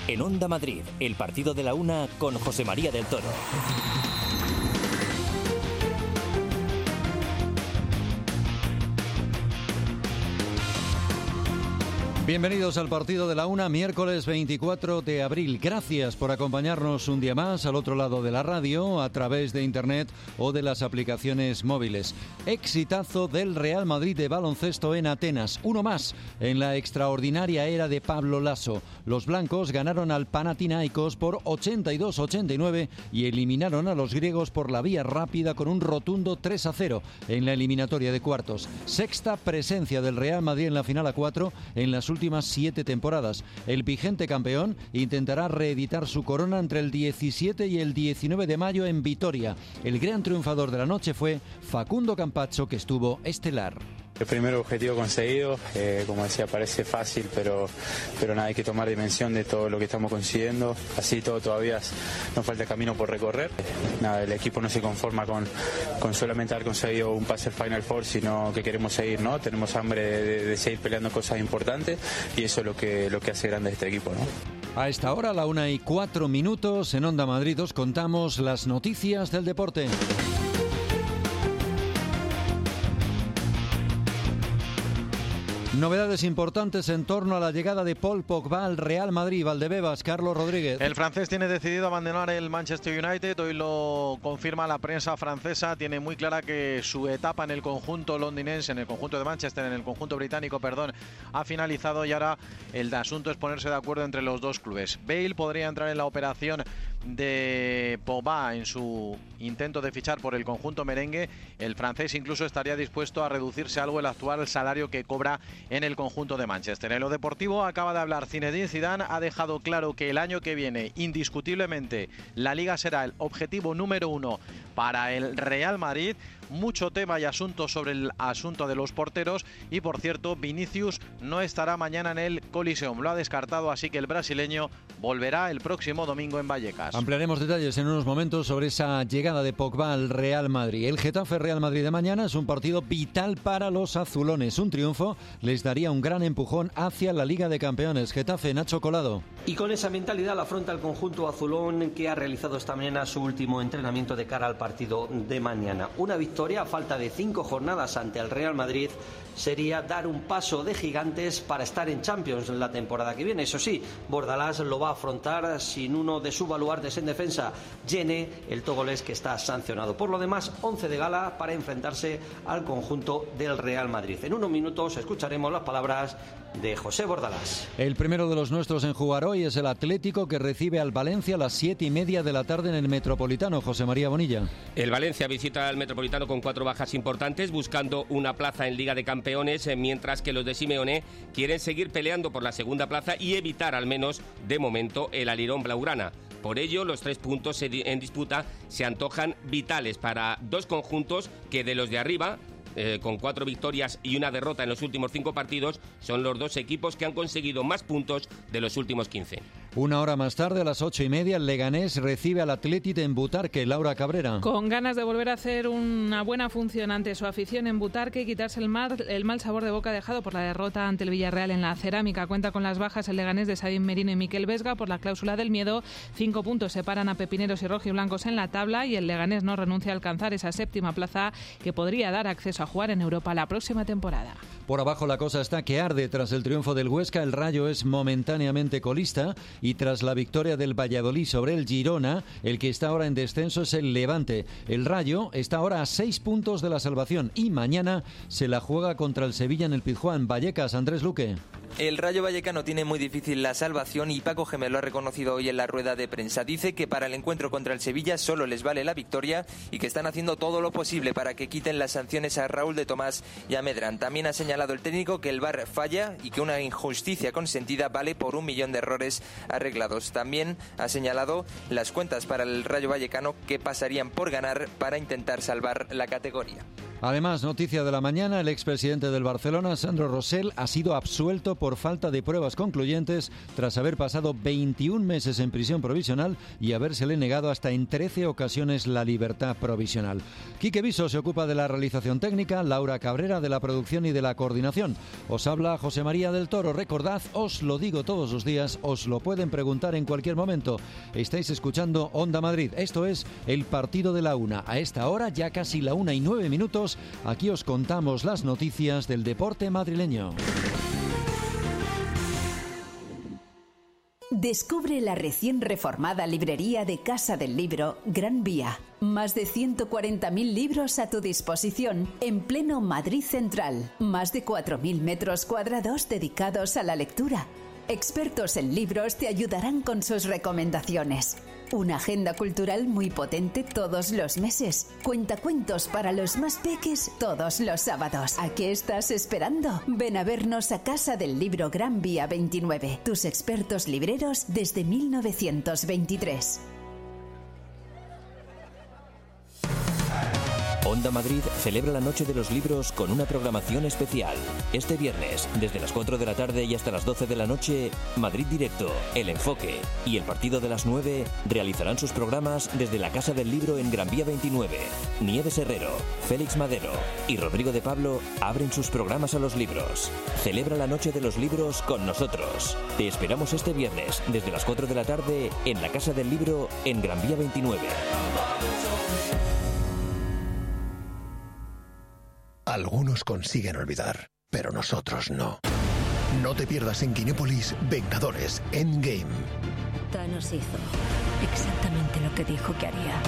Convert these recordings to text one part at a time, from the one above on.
En Onda Madrid, el partido de la una con José María del Toro. Bienvenidos al partido de la una, miércoles 24 de abril. Gracias por acompañarnos un día más al otro lado de la radio, a través de internet o de las aplicaciones móviles. Exitazo del Real Madrid de baloncesto en Atenas. Uno más en la extraordinaria era de Pablo Laso. Los blancos ganaron al Panathinaikos por 82-89 y eliminaron a los griegos por la vía rápida con un rotundo 3-0 en la eliminatoria de cuartos. Sexta presencia del Real Madrid en la final a 4 en las últimas 7 temporadas. El vigente campeón intentará reeditar su corona entre el 17 y el 19 de mayo en Vitoria. El gran triunfador de la noche fue Facundo Campazzo, que estuvo estelar. El primer objetivo conseguido, como decía, parece fácil, pero nada, hay que tomar dimensión de todo lo que estamos consiguiendo. Así todo todavía nos falta camino por recorrer. Nada, el equipo no se conforma con solamente haber conseguido un pase al Final Four, sino que queremos seguir, ¿no? Tenemos hambre de seguir peleando cosas importantes y eso es lo que hace grande este equipo, ¿no? A esta hora, la 1:04, en Onda Madrid os contamos las noticias del deporte. Novedades importantes en torno a la llegada de Paul Pogba al Real Madrid. Valdebebas, Carlos Rodríguez. El francés tiene decidido abandonar el Manchester United. Hoy lo confirma la prensa francesa. Tiene muy clara que su etapa en el conjunto londinense, en el conjunto de Manchester, en el conjunto británico, ha finalizado y ahora el asunto es ponerse de acuerdo entre los dos clubes. Bale podría entrar en la operación de Pogba en su intento de fichar por el conjunto merengue. El francés incluso estaría dispuesto a reducirse algo el actual salario que cobra en el conjunto de Manchester. En lo deportivo acaba de hablar Zinedine Zidane, ha dejado claro que el año que viene indiscutiblemente la Liga será el objetivo número 1 para el Real Madrid. Mucho tema y asunto sobre el asunto de los porteros y, por cierto, Vinicius no estará mañana en el Coliseum, lo ha descartado, así que el brasileño volverá el próximo domingo en Vallecas. Ampliaremos detalles en unos momentos sobre esa llegada de Pogba al Real Madrid. El Getafe Real Madrid de mañana es un partido vital para los azulones. Un triunfo les daría un gran empujón hacia la Liga de Campeones. Getafe, Nacho Colado. Y con esa mentalidad la afronta el conjunto azulón, que ha realizado esta mañana su último entrenamiento de cara al partido de mañana. Una victoria a falta de 5 jornadas ante el Real Madrid sería dar un paso de gigantes para estar en Champions la temporada que viene. Eso sí, Bordalás lo va a afrontar sin uno de sus baluartes en defensa, Yene, el togolés, que está sancionado. Por lo demás, 11 de gala para enfrentarse al conjunto del Real Madrid. En unos minutos escucharemos las palabras de José Bordalás. El primero de los nuestros en jugar hoy es el Atlético, que recibe al Valencia a las 7:30 de la tarde en el Metropolitano. José María Bonilla. El Valencia visita al Metropolitano con 4 bajas importantes, buscando una plaza en Liga de Campeones, mientras que los de Simeone quieren seguir peleando por la segunda plaza y evitar al menos de momento el alirón blaugrana. Por ello, los 3 puntos en disputa se antojan vitales para dos conjuntos que, de los de arriba, con 4 victorias y una derrota en los últimos 5 partidos, son los dos equipos que han conseguido más puntos de los últimos 15. Una hora más tarde, a las 8:30, el Leganés recibe al Athletic en Butarque. Laura Cabrera. Con ganas de volver a hacer una buena función ante su afición en Butarque y quitarse el mal sabor de boca dejado por la derrota ante el Villarreal en la Cerámica. Cuenta con las bajas el Leganés de Sabin Merino y Miquel Vesga por la cláusula del miedo. 5 puntos separan a pepineros y rojiblancos en la tabla y el Leganés no renuncia a alcanzar esa 7ª plaza que podría dar acceso a jugar en Europa la próxima temporada. Por abajo la cosa está que arde. Tras el triunfo del Huesca, el Rayo es momentáneamente colista, y tras la victoria del Valladolid sobre el Girona, el que está ahora en descenso es el Levante. El Rayo está ahora a 6 puntos de la salvación y mañana se la juega contra el Sevilla en el Pizjuán. Vallecas, Andrés Luque. El Rayo Vallecano tiene muy difícil la salvación y Paco Gémez lo ha reconocido hoy en la rueda de prensa. Dice que para el encuentro contra el Sevilla solo les vale la victoria y que están haciendo todo lo posible para que quiten las sanciones a Raúl de Tomás y a Medrán. También ha señalado el técnico que el VAR falla y que una injusticia consentida vale por 1 millón de errores arreglados. También ha señalado las cuentas para el Rayo Vallecano que pasarían por ganar para intentar salvar la categoría. Además, noticia de la mañana, el expresidente del Barcelona, Sandro Rosell, ha sido absuelto por falta de pruebas concluyentes tras haber pasado 21 meses en prisión provisional y habérsele negado hasta en 13 ocasiones la libertad provisional. Quique Viso se ocupa de la realización técnica, Laura Cabrera de la producción y de la coordinación. Os habla José María del Toro. Recordad, os lo digo todos los días, os lo pueden preguntar en cualquier momento. Estáis escuchando Onda Madrid. Esto es el partido de la una. A esta hora, ya casi la 1:09, aquí os contamos las noticias del deporte madrileño. Descubre la recién reformada librería de Casa del Libro Gran Vía. Más de 140.000 libros a tu disposición en pleno Madrid Central. Más de 4.000 metros cuadrados dedicados a la lectura. Expertos en libros te ayudarán con sus recomendaciones. Una agenda cultural muy potente todos los meses. Cuentacuentos para los más peques todos los sábados. ¿A qué estás esperando? Ven a vernos a Casa del Libro Gran Vía 29. Tus expertos libreros desde 1923. Onda Madrid celebra la Noche de los Libros con una programación especial. Este viernes, desde las 4 de la tarde y hasta las 12 de la noche, Madrid Directo, El Enfoque y el Partido de las 9 realizarán sus programas desde la Casa del Libro en Gran Vía 29. Nieves Herrero, Félix Madero y Rodrigo de Pablo abren sus programas a los libros. Celebra la Noche de los Libros con nosotros. Te esperamos este viernes, desde las 4 de la tarde, en la Casa del Libro en Gran Vía 29. Algunos consiguen olvidar, pero nosotros no. No te pierdas en Kinépolis Vengadores Endgame. Thanos hizo exactamente lo que dijo que haría.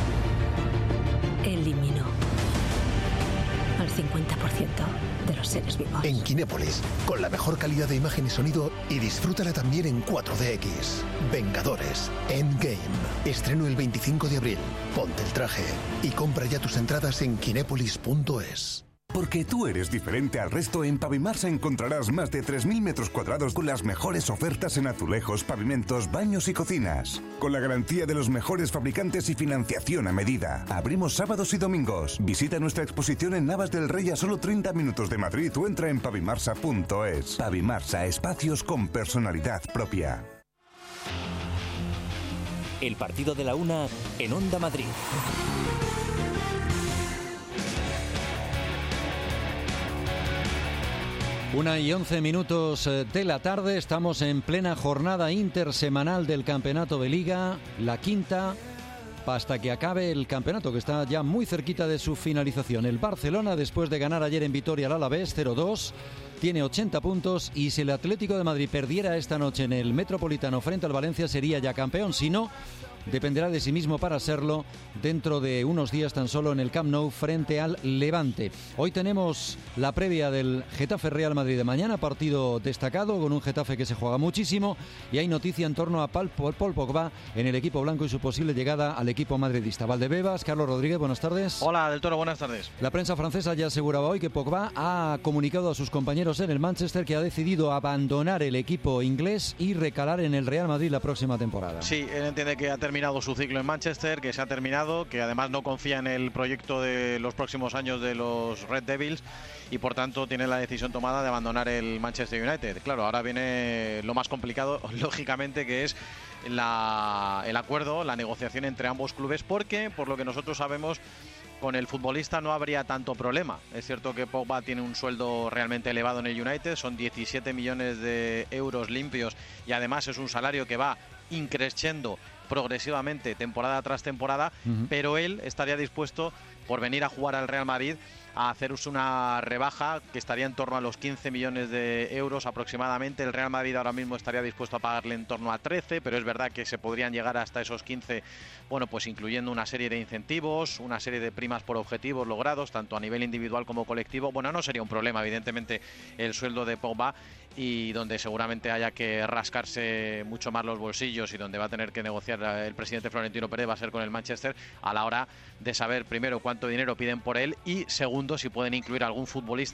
Eliminó al 50% de los seres vivos. En Kinépolis, con la mejor calidad de imagen y sonido, y disfrútala también en 4DX. Vengadores Endgame. Estreno el 25 de abril. Ponte el traje y compra ya tus entradas en kinépolis.es. Porque tú eres diferente al resto, en Pavimarsa encontrarás más de 3.000 metros cuadrados con las mejores ofertas en azulejos, pavimentos, baños y cocinas. Con la garantía de los mejores fabricantes y financiación a medida. Abrimos sábados y domingos. Visita nuestra exposición en Navas del Rey a solo 30 minutos de Madrid o entra en pavimarsa.es. Pavimarsa, espacios con personalidad propia. El partido de la una en Onda Madrid. 1:11 de la tarde, estamos en plena jornada intersemanal del campeonato de Liga, la quinta, hasta que acabe el campeonato, que está ya muy cerquita de su finalización. El Barcelona, después de ganar ayer en Vitoria al Alavés 0-2, tiene 80 puntos y si el Atlético de Madrid perdiera esta noche en el Metropolitano frente al Valencia sería ya campeón, si no, dependerá de sí mismo para serlo dentro de unos días tan solo en el Camp Nou frente al Levante. Hoy tenemos la previa del Getafe Real Madrid de mañana, partido destacado con un Getafe que se juega muchísimo y hay noticia en torno a Paul Pogba en el equipo blanco y su posible llegada al equipo madridista. Valdebebas, Carlos Rodríguez, buenas tardes. Hola, Del Toro, buenas tardes. La prensa francesa ya aseguraba hoy que Pogba ha comunicado a sus compañeros en el Manchester que ha decidido abandonar el equipo inglés y recalar en el Real Madrid la próxima temporada. Sí, él entiende que ha terminado su ciclo en Manchester, que se ha terminado, que además no confía en el proyecto de los próximos años de los Red Devils y por tanto tiene la decisión tomada de abandonar el Manchester United. Claro, ahora viene lo más complicado, lógicamente, que es el acuerdo, la negociación entre ambos clubes, porque por lo que nosotros sabemos, con el futbolista no habría tanto problema. Es cierto que Pogba tiene un sueldo realmente elevado en el United, son 17 millones de euros limpios y además es un salario que va increciendo progresivamente temporada tras temporada, pero él estaría dispuesto, por venir a jugar al Real Madrid, a haceros una rebaja que estaría en torno a los 15 millones de euros aproximadamente. El Real Madrid ahora mismo estaría dispuesto a pagarle en torno a 13, pero es verdad que se podrían llegar hasta esos 15, bueno, pues incluyendo una serie de incentivos, una serie de primas por objetivos logrados, tanto a nivel individual como colectivo. Bueno, no sería un problema, evidentemente, el sueldo de Pogba, y donde seguramente haya que rascarse mucho más los bolsillos y donde va a tener que negociar el presidente Florentino Pérez va a ser con el Manchester a la hora de saber, primero, cuánto dinero piden por él y, segundo, si pueden incluir algún futbolista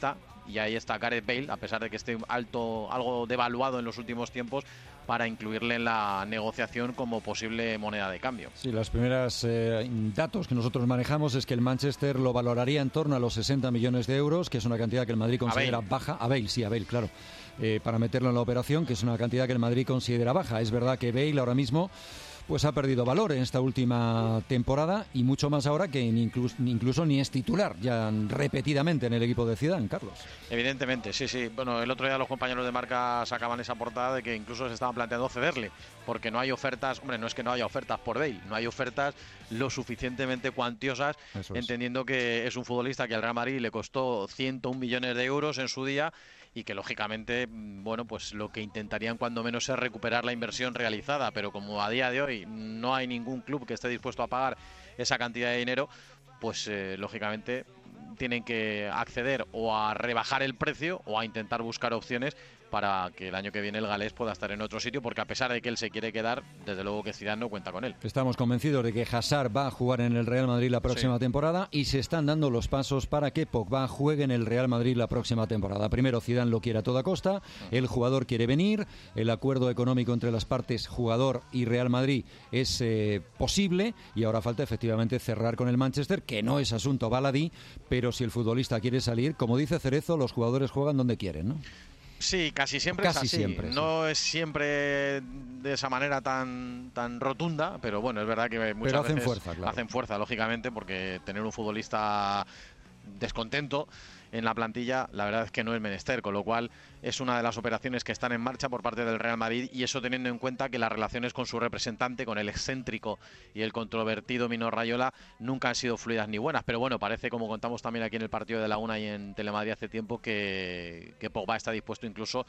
y ahí está Gareth Bale, a pesar de que esté algo devaluado en los últimos tiempos, para incluirle en la negociación como posible moneda de cambio. Sí, los primeros datos que nosotros manejamos es que el Manchester lo valoraría en torno a los 60 millones de euros, que es una cantidad que el Madrid considera baja. A Bale, claro. Para meterlo en la operación, que es una cantidad que el Madrid considera baja. Es verdad que Bale ahora mismo pues ha perdido valor en esta última temporada, y mucho más ahora que incluso ni es titular ya repetidamente en el equipo de Zidane, Carlos. Evidentemente, sí. Bueno, el otro día los compañeros de Marca sacaban esa portada de que incluso se estaban planteando cederle, porque no hay ofertas. Hombre, no es que no haya ofertas por Bale, no hay ofertas lo suficientemente cuantiosas, entendiendo que es un futbolista que al Real Madrid le costó 101 millones de euros en su día, y que lógicamente, bueno, pues lo que intentarían cuando menos es recuperar la inversión realizada, pero como a día de hoy no hay ningún club que esté dispuesto a pagar esa cantidad de dinero, pues lógicamente tienen que acceder o a rebajar el precio o a intentar buscar opciones para que el año que viene el galés pueda estar en otro sitio, porque a pesar de que él se quiere quedar, desde luego que Zidane no cuenta con él. Estamos convencidos de que Hazard va a jugar en el Real Madrid la próxima temporada, y se están dando los pasos para que Pogba juegue en el Real Madrid la próxima temporada. Primero, Zidane lo quiere a toda costa, el jugador quiere venir, el acuerdo económico entre las partes, jugador y Real Madrid, es posible, y ahora falta efectivamente cerrar con el Manchester, que no es asunto baladí, pero si el futbolista quiere salir, como dice Cerezo, los jugadores juegan donde quieren, ¿no? Sí, casi siempre es así. No es siempre de esa manera tan rotunda, pero bueno, es verdad que muchas veces hacen fuerza, lógicamente, porque tener un futbolista descontento en la plantilla, la verdad es que no es menester, con lo cual es una de las operaciones que están en marcha por parte del Real Madrid, y eso teniendo en cuenta que las relaciones con su representante, con el excéntrico y el controvertido Mino Raiola, nunca han sido fluidas ni buenas, pero bueno, parece, como contamos también aquí en el partido de la Una y en Telemadrid hace tiempo, que Pogba está dispuesto incluso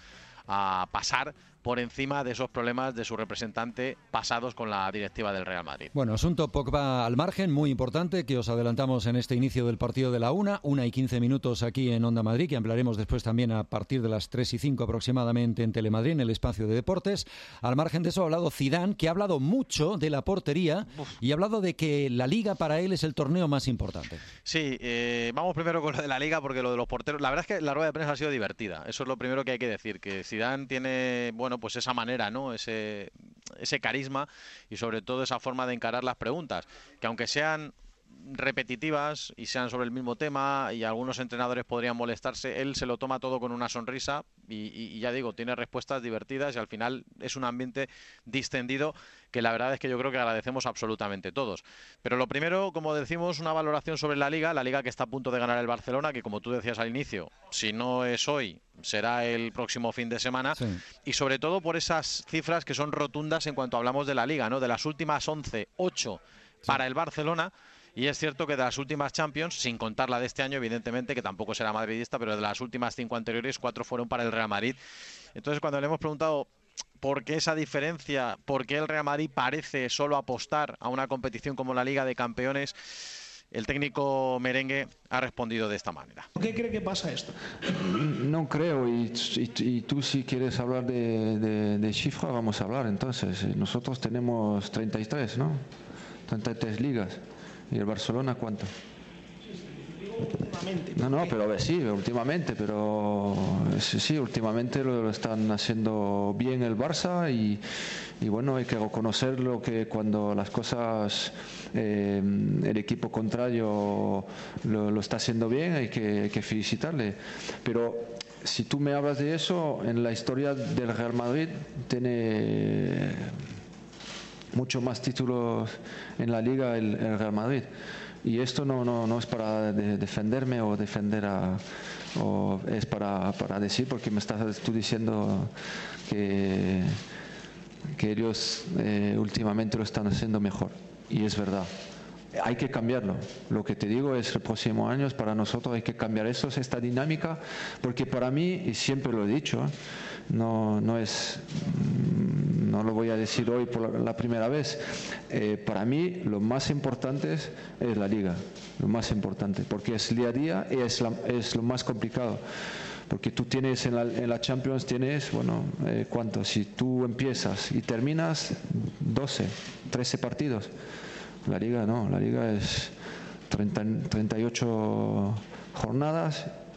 a pasar por encima de esos problemas de su representante pasados con la directiva del Real Madrid. Bueno, asunto Pogba al margen, muy importante, que os adelantamos en este inicio del partido de la 1:15 aquí en Onda Madrid, que ampliaremos después también a partir de las 3:05 aproximadamente en Telemadrid, en el espacio de deportes. Al margen de eso ha hablado Zidane, que ha hablado mucho de la portería y ha hablado de que la Liga para él es el torneo más importante. Sí, vamos primero con lo de la Liga, porque lo de los porteros, la verdad es que la rueda de prensa ha sido divertida, eso es lo primero que hay que decir, que Zidane tiene, bueno, pues esa manera, ¿no? Ese carisma y sobre todo esa forma de encarar las preguntas, que aunque sean repetitivas y sean sobre el mismo tema y algunos entrenadores podrían molestarse, él se lo toma todo con una sonrisa y ya digo, tiene respuestas divertidas y al final es un ambiente distendido que la verdad es que yo creo que agradecemos absolutamente todos. Pero lo primero, como decimos, una valoración sobre la Liga que está a punto de ganar el Barcelona, que como tú decías al inicio, si no es hoy, será el próximo fin de semana, y sobre todo por esas cifras que son rotundas en cuanto hablamos de la Liga, ¿no? De las últimas 11, 8 para el Barcelona. Y es cierto que de las últimas Champions, sin contar la de este año, evidentemente, que tampoco será madridista, pero de las últimas 5 anteriores, 4 fueron para el Real Madrid. Entonces, cuando le hemos preguntado por qué esa diferencia, por qué el Real Madrid parece solo apostar a una competición como la Liga de Campeones, el técnico merengue ha respondido de esta manera. ¿Por qué cree que pasa esto? No creo, y tú si quieres hablar de cifra, vamos a hablar. Entonces, nosotros tenemos 33, ¿no? 33 ligas. ¿Y el Barcelona cuánto? No, pero a ver, sí, últimamente, pero sí, últimamente lo están haciendo bien el Barça y bueno, hay que reconocerlo, que cuando las cosas el equipo contrario lo está haciendo bien, hay que felicitarle. Pero si tú me hablas de eso, en la historia del Real Madrid tiene mucho más títulos en la Liga el Real Madrid, y esto no es para defenderme o defender o es para decir, porque me estás tú diciendo que ellos últimamente lo están haciendo mejor, y es verdad. Hay que cambiarlo. Lo que te digo es, el próximo año para nosotros hay que cambiar eso, esta dinámica, porque para mí, y siempre lo he dicho, no lo voy a decir hoy por la primera vez, para mí lo más importante es la Liga, lo más importante, porque es día a día y es lo más complicado. Porque tú tienes en la Champions tienes, bueno, ¿cuánto? Si tú empiezas y terminas 12, 13 partidos. La Liga no, la Liga es 38 jornadas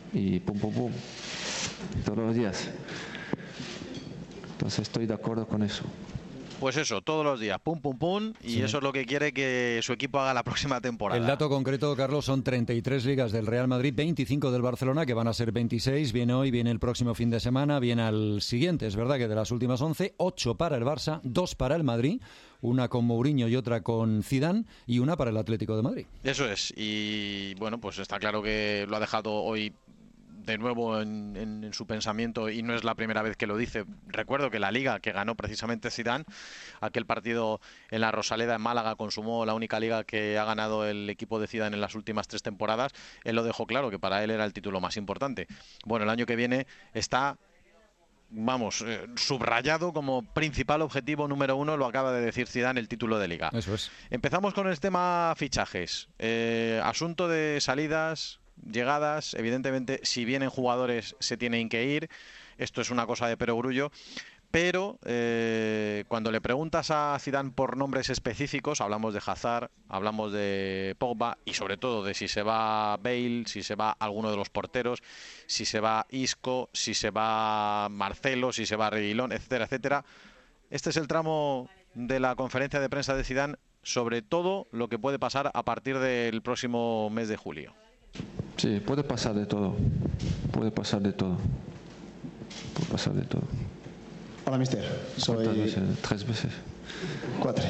y pum, pum, pum, todos los días. Entonces estoy de acuerdo con eso. Pues eso, todos los días, pum, pum, pum, y sí, eso es lo que quiere que su equipo haga la próxima temporada. El dato concreto, Carlos, son 33 ligas del Real Madrid, 25 del Barcelona, que van a ser 26, viene hoy, viene el próximo fin de semana, viene al siguiente, es verdad que de las últimas 11, 8 para el Barça, 2 para el Madrid, una con Mourinho y otra con Zidane, y una para el Atlético de Madrid. Eso es, y bueno, pues está claro que lo ha dejado hoy de nuevo en su pensamiento, y no es la primera vez que lo dice. Recuerdo que la Liga que ganó precisamente Zidane, aquel partido en la Rosaleda en Málaga, consumó la única Liga que ha ganado el equipo de Zidane en las últimas 3 temporadas. Él lo dejó claro, que para él era el título más importante. Bueno, el año que viene está, vamos, subrayado como principal objetivo número 1, lo acaba de decir Zidane, el título de Liga. Eso es. Empezamos con el tema fichajes. Asunto de salidas, llegadas. Evidentemente, si vienen jugadores se tienen que ir, esto es una cosa de perogrullo, pero cuando le preguntas a Zidane por nombres específicos, hablamos de Hazard, hablamos de Pogba, y sobre todo de si se va Bale, si se va alguno de los porteros, si se va Isco, si se va Marcelo, si se va Reguilón, etcétera, etcétera. Este es el tramo de la conferencia de prensa de Zidane sobre todo lo que puede pasar a partir del próximo mes de julio. Sí, puede pasar de todo. Puede pasar de todo. Puede pasar de todo. Hola, mister. ¿Cuántas veces? 3 veces. 4.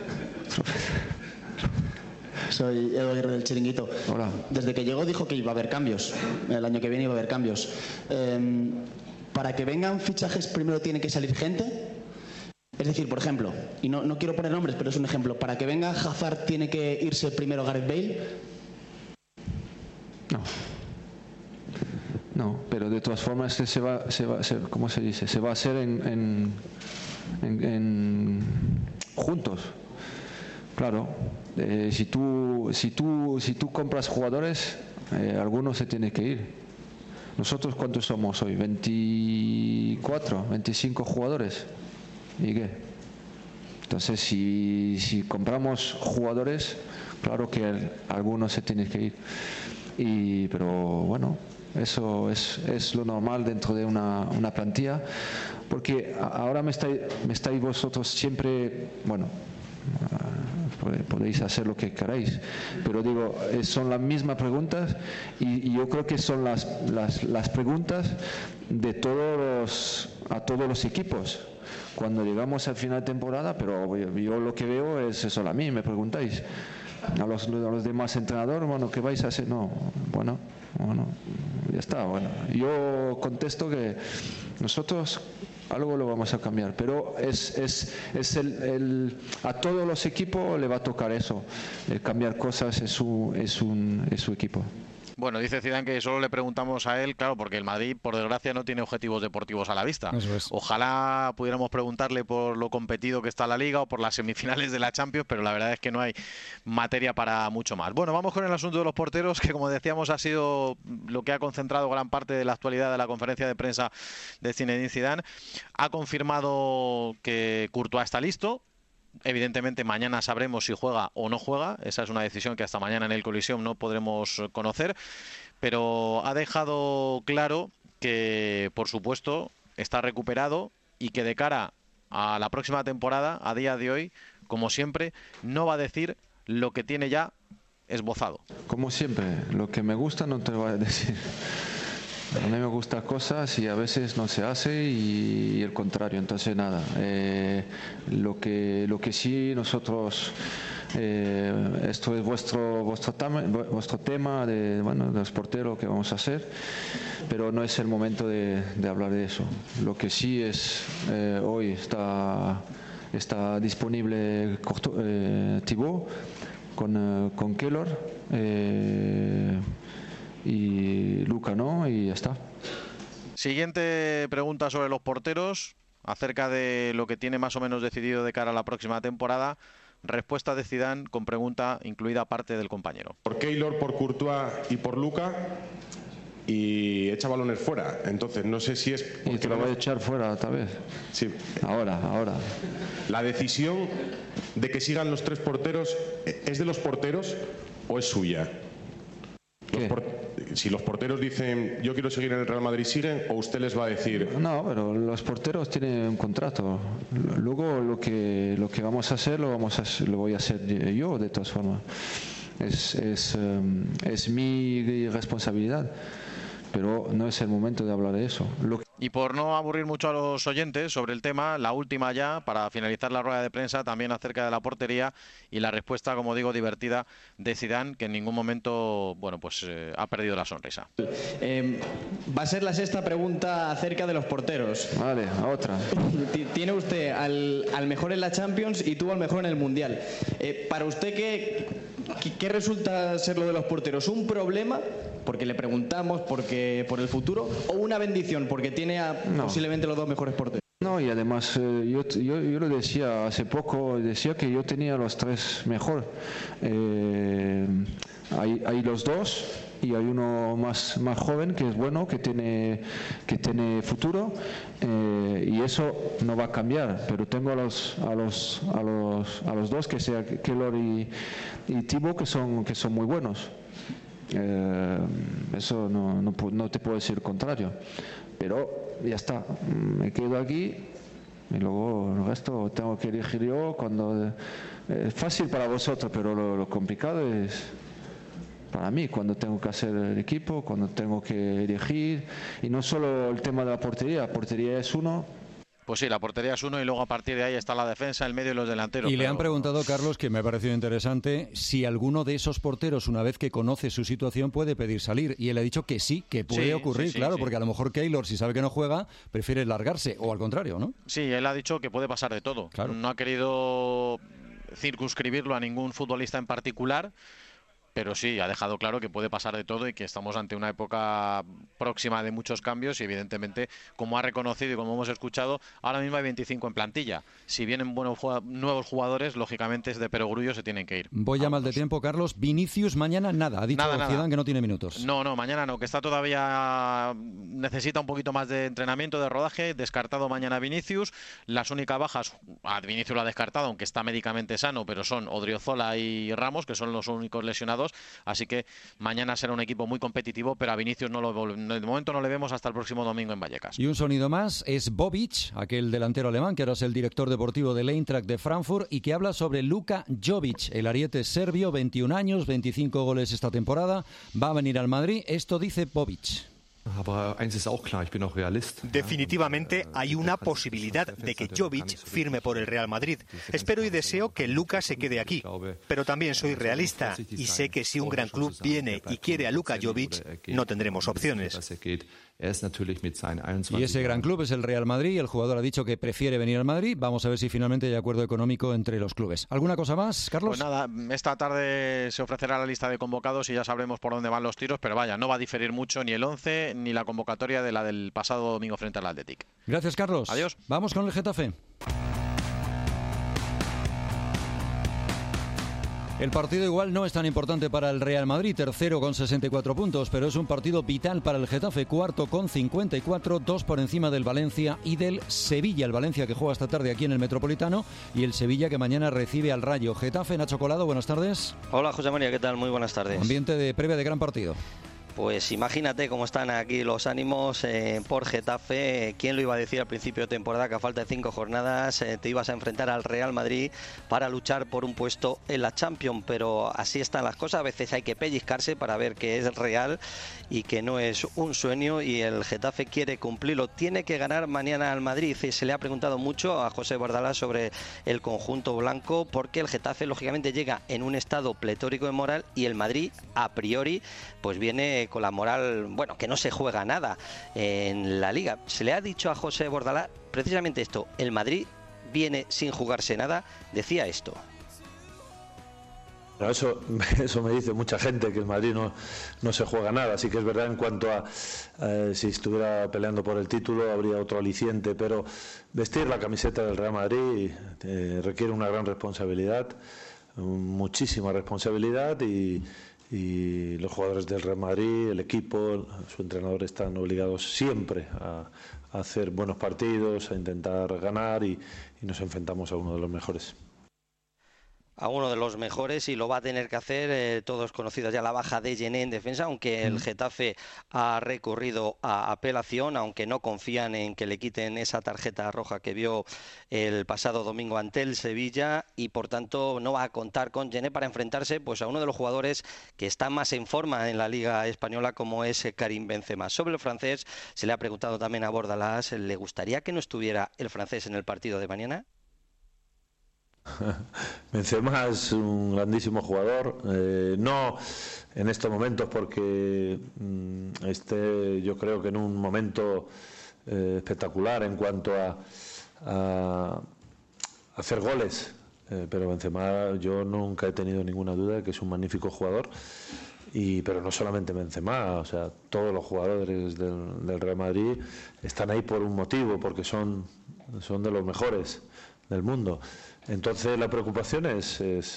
Soy Edo Aguirre del Chiringuito. Hola. Desde que llegó dijo que iba a haber cambios. El año que viene iba a haber cambios. Para que vengan fichajes primero tiene que salir gente. Es decir, por ejemplo, y no quiero poner nombres, pero es un ejemplo. Para que venga Hazard tiene que irse primero Gareth Bale. No, pero de todas formas ¿cómo se dice? Se va a hacer juntos. Claro, si tú compras jugadores, algunos se tienen que ir. Nosotros, ¿cuántos somos hoy? 24, 25 jugadores. ¿Y qué? Entonces, si compramos jugadores, claro que algunos se tienen que ir. Pero bueno, eso es lo normal dentro de una plantilla, porque ahora me estáis vosotros siempre, bueno, podéis hacer lo que queráis, pero digo, son las mismas preguntas, y yo creo que son las preguntas de a todos los equipos cuando llegamos al final de temporada. Pero yo lo que veo es eso. A mí me preguntáis, a los demás entrenadores, bueno, ¿qué vais a hacer? No, bueno, ya está. Bueno, yo contesto que nosotros algo lo vamos a cambiar, pero a todos los equipos le va a tocar eso, cambiar cosas en su equipo. Bueno, dice Zidane que solo le preguntamos a él, claro, porque el Madrid, por desgracia, no tiene objetivos deportivos a la vista. Eso es. Ojalá pudiéramos preguntarle por lo competido que está la Liga o por las semifinales de la Champions, pero la verdad es que no hay materia para mucho más. Bueno, vamos con el asunto de los porteros, que como decíamos ha sido lo que ha concentrado gran parte de la actualidad de la conferencia de prensa de Zinedine Zidane. Ha confirmado que Courtois está listo. Evidentemente mañana sabremos si juega o no juega. Esa es una decisión que hasta mañana en el Coliseum no podremos conocer, pero ha dejado claro que, por supuesto, está recuperado y que de cara a la próxima temporada, a día de hoy, como siempre, no va a decir lo que tiene ya esbozado. Como siempre, lo que me gusta no te lo voy a decir. A mí me gustan cosas y a veces no se hace, y el contrario. Entonces nada, lo que sí nosotros, esto es vuestro tema de los porteros que vamos a hacer, pero no es el momento de hablar de eso. Lo que sí es, hoy está disponible Thibaut con Keylor, y Luka no, y ya está. Siguiente pregunta sobre los porteros, acerca de lo que tiene más o menos decidido de cara a la próxima temporada. Respuesta de Zidane con pregunta incluida parte del compañero. Por Keylor, por Courtois y por Luka, y echa balones fuera. Entonces no sé si es... ¿Y te lo voy a echar fuera otra vez? Sí. Ahora. ¿La decisión de que sigan los 3 porteros es de los porteros o es suya? Si los porteros dicen yo quiero seguir en el Real Madrid, ¿siguen? ¿O usted les va a decir? No, pero los porteros tienen un contrato. Luego lo que vamos a hacer lo voy a hacer yo, de todas formas. Es mi responsabilidad, pero no es el momento de hablar de eso. Y por no aburrir mucho a los oyentes sobre el tema, la última ya, para finalizar la rueda de prensa, también acerca de la portería y la respuesta, como digo, divertida de Zidane, que en ningún momento, bueno, pues ha perdido la sonrisa. Va a ser la sexta pregunta acerca de los porteros. Vale, otra. Tiene usted al mejor en la Champions y tuvo al mejor en el Mundial. Para usted, ¿qué resulta ser lo de los porteros? ¿Un problema? Porque le preguntamos por el futuro, o una bendición porque tiene posiblemente los dos mejores porteros. No, y además yo lo decía hace poco, decía que yo tenía los tres mejor. Hay los dos y hay uno más joven que es bueno, que tiene futuro, y eso no va a cambiar. Pero tengo a los dos, que sea Keylor y Thibaut, que son muy buenos. Eso no te puedo decir contrario, pero ya está, me quedo aquí y luego el resto tengo que elegir yo. Es fácil para vosotros, pero lo complicado es para mí, cuando tengo que hacer el equipo, cuando tengo que elegir, y no solo el tema de la portería es uno. Pues sí, la portería es uno y luego a partir de ahí está la defensa, el medio y los delanteros. Y le han preguntado, Carlos, que me ha parecido interesante, si alguno de esos porteros, una vez que conoce su situación, puede pedir salir. Y él ha dicho que sí, que puede ocurrir, claro, porque a lo mejor Keylor, si sabe que no juega, prefiere largarse, o al contrario, ¿no? Sí, él ha dicho que puede pasar de todo. Claro. No ha querido circunscribirlo a ningún futbolista en particular, pero sí, ha dejado claro que puede pasar de todo y que estamos ante una época próxima de muchos cambios y evidentemente, como ha reconocido y como hemos escuchado, ahora mismo hay 25 en plantilla. Si vienen nuevos jugadores, lógicamente es de perogrullo, se tienen que ir. Voy ya mal de tiempo, Carlos. Vinicius mañana nada, ha dicho Zidane que no tiene minutos. No, mañana no, que está todavía, necesita un poquito más de entrenamiento, de rodaje, descartado mañana Vinicius. Las únicas bajas, Vinicius lo ha descartado, aunque está médicamente sano, pero son Odriozola y Ramos, que son los únicos lesionados. Así que mañana será un equipo muy competitivo, pero a Vinicius de momento no le vemos hasta el próximo domingo en Vallecas. Y un sonido más es Bobic, aquel delantero alemán que ahora es el director deportivo del Eintracht de Frankfurt y que habla sobre Luka Jovic, el ariete serbio, 21 años, 25 goles esta temporada, va a venir al Madrid. Esto dice Bobic. Definitivamente hay una posibilidad de que Jovic firme por el Real Madrid. Espero y deseo que Luka se quede aquí. Pero también soy realista y sé que si un gran club viene y quiere a Luka Jovic, no tendremos opciones. Y ese gran club es el Real Madrid. El jugador ha dicho que prefiere venir al Madrid. Vamos a ver si finalmente hay acuerdo económico entre los clubes. ¿Alguna cosa más, Carlos? Pues nada, esta tarde se ofrecerá la lista de convocados y ya sabremos por dónde van los tiros, pero vaya, no va a diferir mucho ni el 11 ni la convocatoria de la del pasado domingo frente al Athletic. Gracias, Carlos. Adiós. Vamos con el Getafe. El partido igual no es tan importante para el Real Madrid, tercero con 64 puntos, pero es un partido vital para el Getafe, cuarto con 54, 2 por encima del Valencia y del Sevilla. El Valencia que juega esta tarde aquí en el Metropolitano y el Sevilla que mañana recibe al Rayo. Getafe, Nacho Colado, buenas tardes. Hola José María, ¿qué tal? Muy buenas tardes. Ambiente de previa de gran partido. Pues imagínate cómo están aquí los ánimos por Getafe. ¿Quién lo iba a decir al principio de temporada que a falta de 5 jornadas te ibas a enfrentar al Real Madrid para luchar por un puesto en la Champions? Pero así están las cosas, a veces hay que pellizcarse para ver que es real y que no es un sueño, y el Getafe quiere cumplirlo. Tiene que ganar mañana al Madrid y se le ha preguntado mucho a José Bordalás sobre el conjunto blanco, porque el Getafe lógicamente llega en un estado pletórico de moral y el Madrid a priori pues viene con la moral, bueno, que no se juega nada en la Liga. Se le ha dicho a José Bordalás precisamente esto: el Madrid viene sin jugarse nada. Decía esto. Bueno, eso me dice mucha gente, que el Madrid no se juega nada. Así que es verdad, en cuanto a si estuviera peleando por el título habría otro aliciente, pero vestir la camiseta del Real Madrid requiere una gran responsabilidad, muchísima responsabilidad, y los jugadores del Real Madrid, el equipo, su entrenador están obligados siempre a hacer buenos partidos, a intentar ganar, y nos enfrentamos a uno de los mejores. a uno de los mejores y lo va a tener que hacer. Todos conocidos ya la baja de Gené en defensa, aunque el Getafe ha recurrido a apelación, aunque no confían en que le quiten esa tarjeta roja que vio el pasado domingo ante el Sevilla, y por tanto no va a contar con Gené para enfrentarse pues a uno de los jugadores que está más en forma en la Liga Española, como es Karim Benzema. Sobre el francés se le ha preguntado también a Bordalás, ¿le gustaría que no estuviera el francés en el partido de mañana? Benzema es un grandísimo jugador, no en estos momentos porque yo creo que en un momento espectacular en cuanto a hacer goles, pero Benzema, yo nunca he tenido ninguna duda de que es un magnífico jugador, pero no solamente Benzema, o sea, todos los jugadores del Real Madrid están ahí por un motivo, porque son de los mejores del mundo. Entonces la preocupación es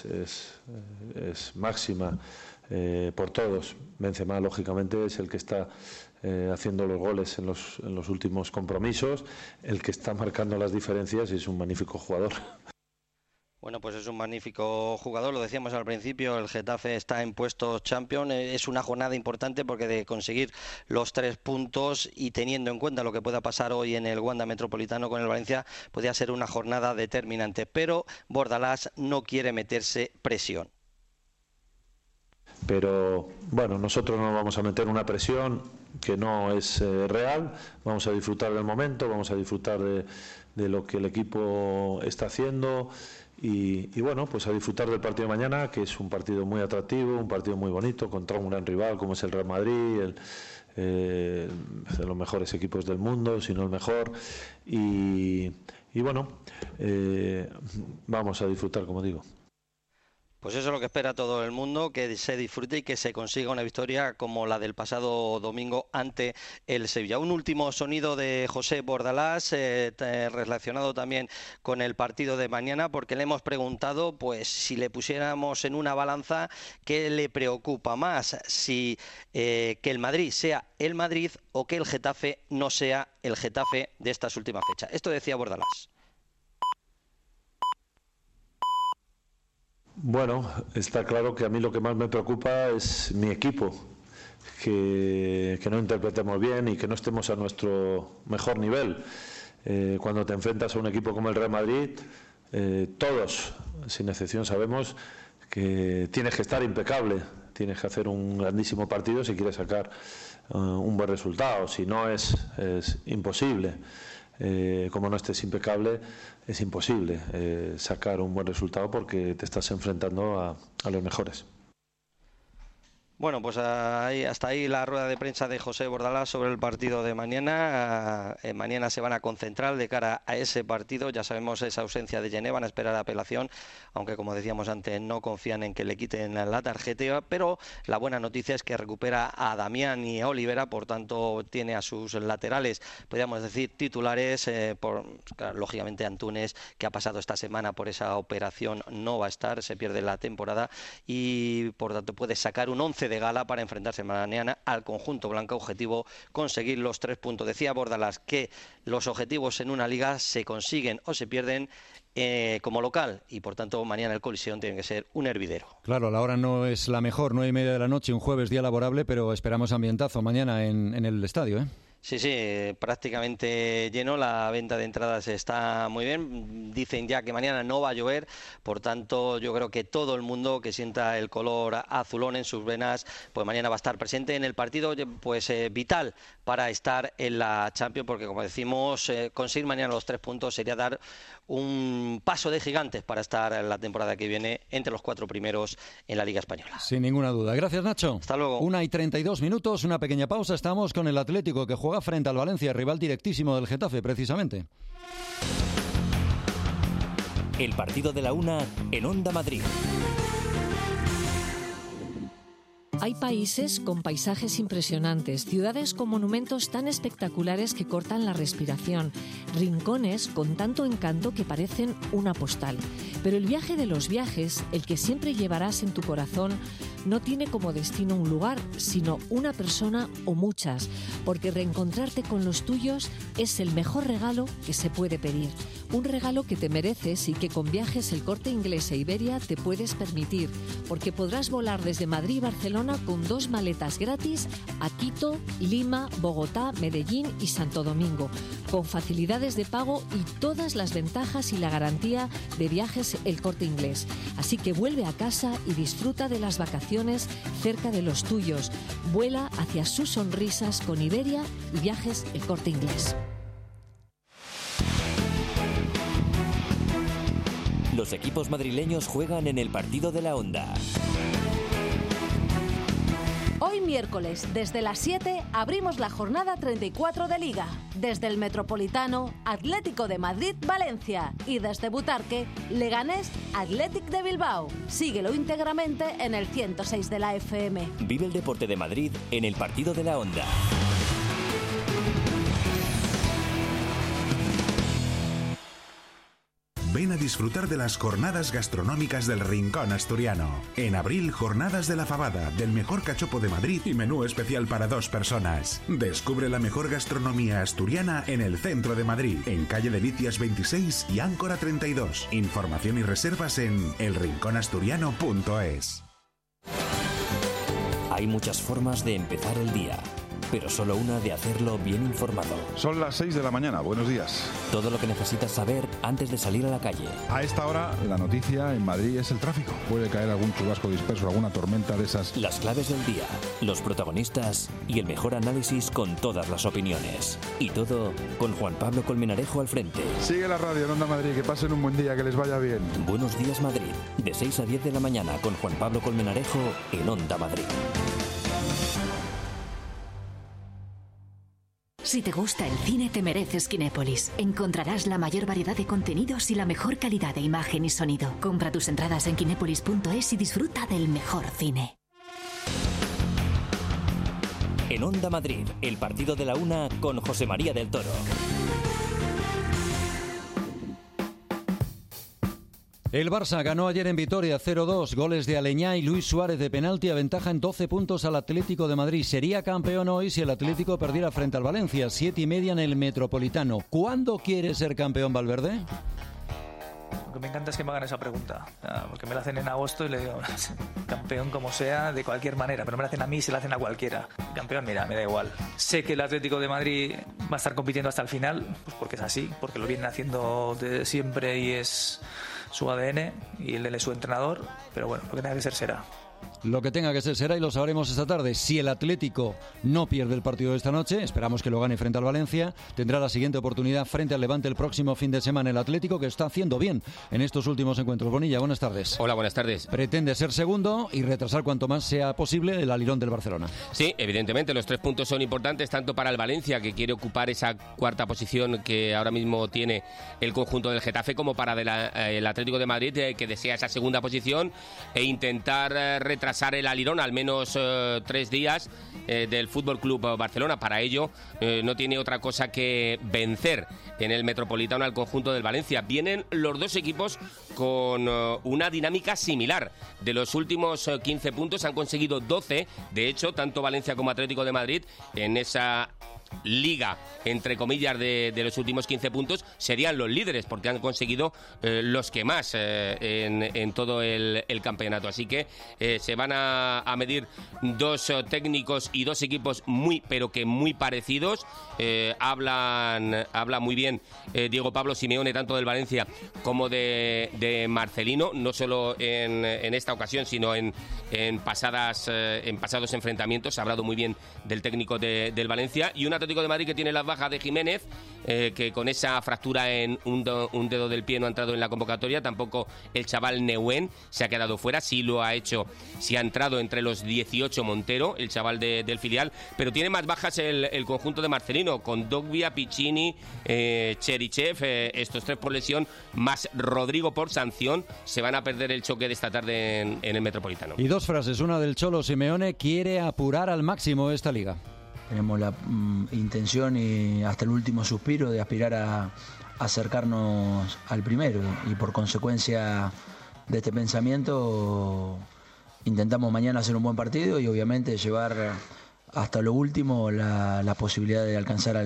máxima por todos. Benzema, lógicamente, es el que está haciendo los goles en los últimos compromisos, el que está marcando las diferencias, y es un magnífico jugador. Bueno, pues es un magnífico jugador, lo decíamos al principio, el Getafe está en puestos Champions, es una jornada importante porque de conseguir los 3 puntos y teniendo en cuenta lo que pueda pasar hoy en el Wanda Metropolitano con el Valencia, podría ser una jornada determinante, pero Bordalás no quiere meterse presión. Pero bueno, nosotros no vamos a meter una presión que no es real, vamos a disfrutar del momento, vamos a disfrutar de lo que el equipo está haciendo. Y bueno, pues a disfrutar del partido de mañana, que es un partido muy atractivo, un partido muy bonito, contra un gran rival como es el Real Madrid, de los mejores equipos del mundo, si no el mejor. Y bueno, vamos a disfrutar, como digo. Pues eso es lo que espera todo el mundo, que se disfrute y que se consiga una victoria como la del pasado domingo ante el Sevilla. Un último sonido de José Bordalás, relacionado también con el partido de mañana, porque le hemos preguntado pues si le pusiéramos en una balanza qué le preocupa más, si que el Madrid sea el Madrid o que el Getafe no sea el Getafe de estas últimas fechas. Esto decía Bordalás. Bueno, está claro que a mí lo que más me preocupa es mi equipo, que no interpretemos bien y que no estemos a nuestro mejor nivel. Cuando te enfrentas a un equipo como el Real Madrid, todos, sin excepción, sabemos que tienes que estar impecable, tienes que hacer un grandísimo partido si quieres sacar un buen resultado, si no es imposible. Como no estés impecable, es imposible sacar un buen resultado porque te estás enfrentando a los mejores. Bueno, pues hasta ahí la rueda de prensa de José Bordalás sobre el partido de mañana. Mañana se van a concentrar de cara a ese partido. Ya sabemos esa ausencia de Gené, van a esperar apelación, aunque como decíamos antes no confían en que le quiten la tarjeta, pero la buena noticia es que recupera a Damián y a Olivera, por tanto tiene a sus laterales, podríamos decir titulares, lógicamente Antunes, que ha pasado esta semana por esa operación, no va a estar, se pierde la temporada y por tanto puede sacar un 11 de gala para enfrentarse mañana al conjunto blanco. Objetivo conseguir los 3 puntos. Decía Bordalás que los objetivos en una liga se consiguen o se pierden como local y por tanto mañana el Coliseum tiene que ser un hervidero. Claro, la hora no es la mejor, 9:30 de la noche, un jueves, día laborable, pero esperamos ambientazo mañana en el estadio, ¿eh? Sí, prácticamente lleno, la venta de entradas está muy bien, dicen ya que mañana no va a llover, por tanto yo creo que todo el mundo que sienta el color azulón en sus venas, pues mañana va a estar presente en el partido, pues vital para estar en la Champions, porque como decimos, conseguir mañana los 3 puntos sería dar un paso de gigantes para estar en la temporada que viene entre los 4 primeros en la Liga Española. Sin ninguna duda. Gracias, Nacho. Hasta luego. 1:32, una pequeña pausa. Estamos con el Atlético, que juega frente al Valencia, rival directísimo del Getafe, precisamente. El partido de la 1 en Onda Madrid. Hay países con paisajes impresionantes, ciudades con monumentos tan espectaculares que cortan la respiración, rincones con tanto encanto que parecen una postal. Pero el viaje de los viajes, el que siempre llevarás en tu corazón, no tiene como destino un lugar, sino una persona o muchas, porque reencontrarte con los tuyos es el mejor regalo que se puede pedir. Un regalo que te mereces y que con Viajes El Corte Inglés e Iberia te puedes permitir, porque podrás volar desde Madrid y Barcelona con 2 maletas gratis a Quito, Lima, Bogotá, Medellín y Santo Domingo, con facilidades de pago y todas las ventajas y la garantía de Viajes El Corte Inglés. Así que vuelve a casa y disfruta de las vacaciones cerca de los tuyos. Vuela hacia sus sonrisas con Iberia y Viajes El Corte Inglés. Los equipos madrileños juegan en el partido de la Onda. Hoy miércoles, desde las 7, abrimos la jornada 34 de Liga. Desde el Metropolitano, Atlético de Madrid-Valencia. Y desde Butarque, Leganés, Athletic de Bilbao. Síguelo íntegramente en el 106 de la FM. Vive el deporte de Madrid en el partido de la Onda. Ven a disfrutar de las jornadas gastronómicas del Rincón Asturiano. En abril, jornadas de la fabada, del mejor cachopo de Madrid y menú especial para 2 personas. Descubre la mejor gastronomía asturiana en el centro de Madrid, en calle Delicias 26 y Áncora 32. Información y reservas en elrinconasturiano.es. Hay muchas formas de empezar el día, pero solo una de hacerlo bien informado. Son las 6 de la mañana, buenos días. Todo lo que necesitas saber antes de salir a la calle. A esta hora, la noticia en Madrid es el tráfico. Puede caer algún chubasco disperso, alguna tormenta de esas. Las claves del día, los protagonistas y el mejor análisis con todas las opiniones. Y todo con Juan Pablo Colmenarejo al frente. Sigue la radio en Onda Madrid, que pasen un buen día, que les vaya bien. Buenos días Madrid, de 6 a 10 de la mañana con Juan Pablo Colmenarejo en Onda Madrid. Si te gusta el cine, te mereces Kinépolis. Encontrarás la mayor variedad de contenidos y la mejor calidad de imagen y sonido. Compra tus entradas en kinépolis.es y disfruta del mejor cine. En Onda Madrid, el partido de la una con José María del Toro. El Barça ganó ayer en Vitoria 0-2, goles de Aleñá y Luis Suárez de penalti aventajan 12 puntos al Atlético de Madrid. Sería campeón hoy si el Atlético perdiera frente al Valencia, 7:30 en el Metropolitano. ¿Cuándo quiere ser campeón Valverde? Lo que me encanta es que me hagan esa pregunta, porque me la hacen en agosto y le digo, campeón como sea, de cualquier manera, pero me la hacen a mí y se la hacen a cualquiera. Campeón, mira, me da igual. Sé que el Atlético de Madrid va a estar compitiendo hasta el final, pues porque es así, porque lo vienen haciendo desde siempre y es su ADN y el de su entrenador, pero bueno, lo que tenga que ser será. Lo que tenga que ser será y lo sabremos esta tarde. Si el Atlético no pierde el partido de esta noche, esperamos que lo gane frente al Valencia, tendrá la siguiente oportunidad frente al Levante el próximo fin de semana. El Atlético que está haciendo bien en estos últimos encuentros. Bonilla, buenas tardes. Hola, buenas tardes. Pretende ser segundo y retrasar cuanto más sea posible el alirón del Barcelona. Sí, evidentemente los 3 puntos son importantes tanto para el Valencia, que quiere ocupar esa cuarta posición que ahora mismo tiene el conjunto del Getafe, como para el Atlético de Madrid, que desea esa segunda posición e intentar retrasar el alirón al menos 3 días del Fútbol Club Barcelona. Para ello no tiene otra cosa que vencer en el Metropolitano al conjunto del Valencia. Vienen los dos equipos con una dinámica similar. De los últimos 15 puntos han conseguido 12. De hecho, tanto Valencia como Atlético de Madrid en esa liga, entre comillas, de los últimos 15 puntos serían los líderes, porque han conseguido los que más en todo el campeonato. Así que se van a medir 2 técnicos y 2 equipos muy, pero que muy parecidos. Habla muy bien Diego Pablo Simeone, tanto del Valencia como de Marcelino, no solo en esta ocasión, sino en pasados enfrentamientos. Ha hablado muy bien del técnico del Valencia, y un Atlético de Madrid que tiene las bajas de Jiménez, que con esa fractura en un dedo del pie no ha entrado en la convocatoria. Tampoco el chaval Neuen se ha quedado fuera. Sí lo ha hecho, sí ha entrado entre los 18 Montero, el chaval del filial, pero tiene más bajas el conjunto de Marcelino, con Dogbia, Piccini, Cherichev, estos 3 por lesión, más Rodrigo por sanción. Se van a perder el choque de esta tarde en el Metropolitano. Y 2 frases, una del Cholo Simeone: quiere apurar al máximo esta liga. Tenemos la intención y hasta el último suspiro de aspirar acercarnos al primero y por consecuencia de este pensamiento intentamos mañana hacer un buen partido y obviamente llevar hasta lo último la posibilidad de alcanzar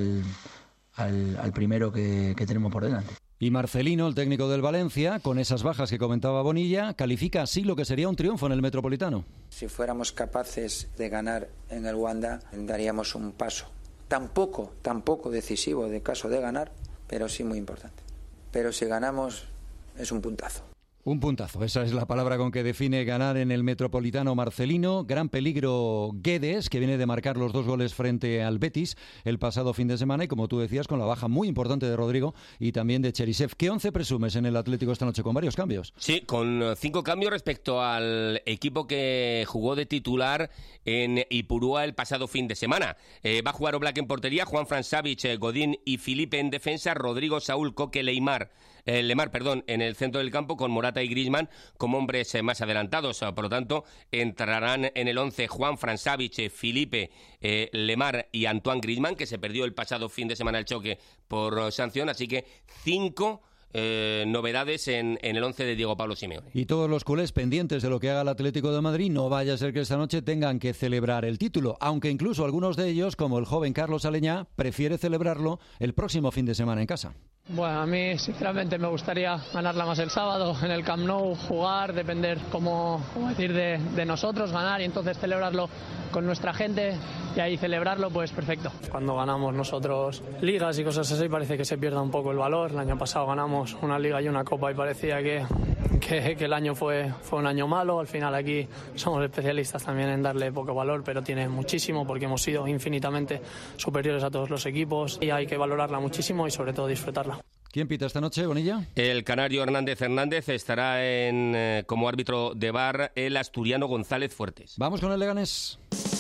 al primero que tenemos por delante. Y Marcelino, el técnico del Valencia, con esas bajas que comentaba Bonilla, califica así lo que sería un triunfo en el Metropolitano. Si fuéramos capaces de ganar en el Wanda, daríamos un paso. Tampoco decisivo de caso de ganar, pero sí muy importante. Pero si ganamos, es un puntazo. Un puntazo, esa es la palabra con que define ganar en el Metropolitano Marcelino. Gran peligro Guedes, que viene de marcar los 2 goles frente al Betis el pasado fin de semana y, como tú decías, con la baja muy importante de Rodrigo y también de Cherisev. ¿Qué 11 presumes en el Atlético esta noche con varios cambios? Sí, con 5 cambios respecto al equipo que jugó de titular en Ipurúa el pasado fin de semana. Va a jugar Oblak en portería, Juanfran Savic, Godín y Felipe en defensa, Rodrigo, Saúl, Coque, Lemar en el centro del campo, con Morata y Griezmann como hombres más adelantados. Por lo tanto, entrarán en el 11 Juanfran Savic, Felipe, Lemar y Antoine Griezmann, que se perdió el pasado fin de semana el choque por sanción. Así que 5 novedades en el 11 de Diego Pablo Simeone. Y todos los culés pendientes de lo que haga el Atlético de Madrid, no vaya a ser que esta noche tengan que celebrar el título, aunque incluso algunos de ellos, como el joven Carlos Aleñá, prefiere celebrarlo el próximo fin de semana en casa. Bueno, a mí sinceramente me gustaría ganarla más el sábado en el Camp Nou, jugar, depender, como decir, de nosotros, ganar y entonces celebrarlo con nuestra gente y ahí celebrarlo, pues perfecto. Cuando ganamos nosotros ligas y cosas así parece que se pierda un poco el valor. El año pasado ganamos una liga y una copa y parecía que el año fue un año malo. Al final aquí somos especialistas también en darle poco valor, pero tiene muchísimo porque hemos sido infinitamente superiores a todos los equipos y hay que valorarla muchísimo y sobre todo disfrutarla. ¿Quién pita esta noche, Bonilla? El canario Hernández estará como árbitro de VAR el asturiano González Fuertes. Vamos con el Leganés.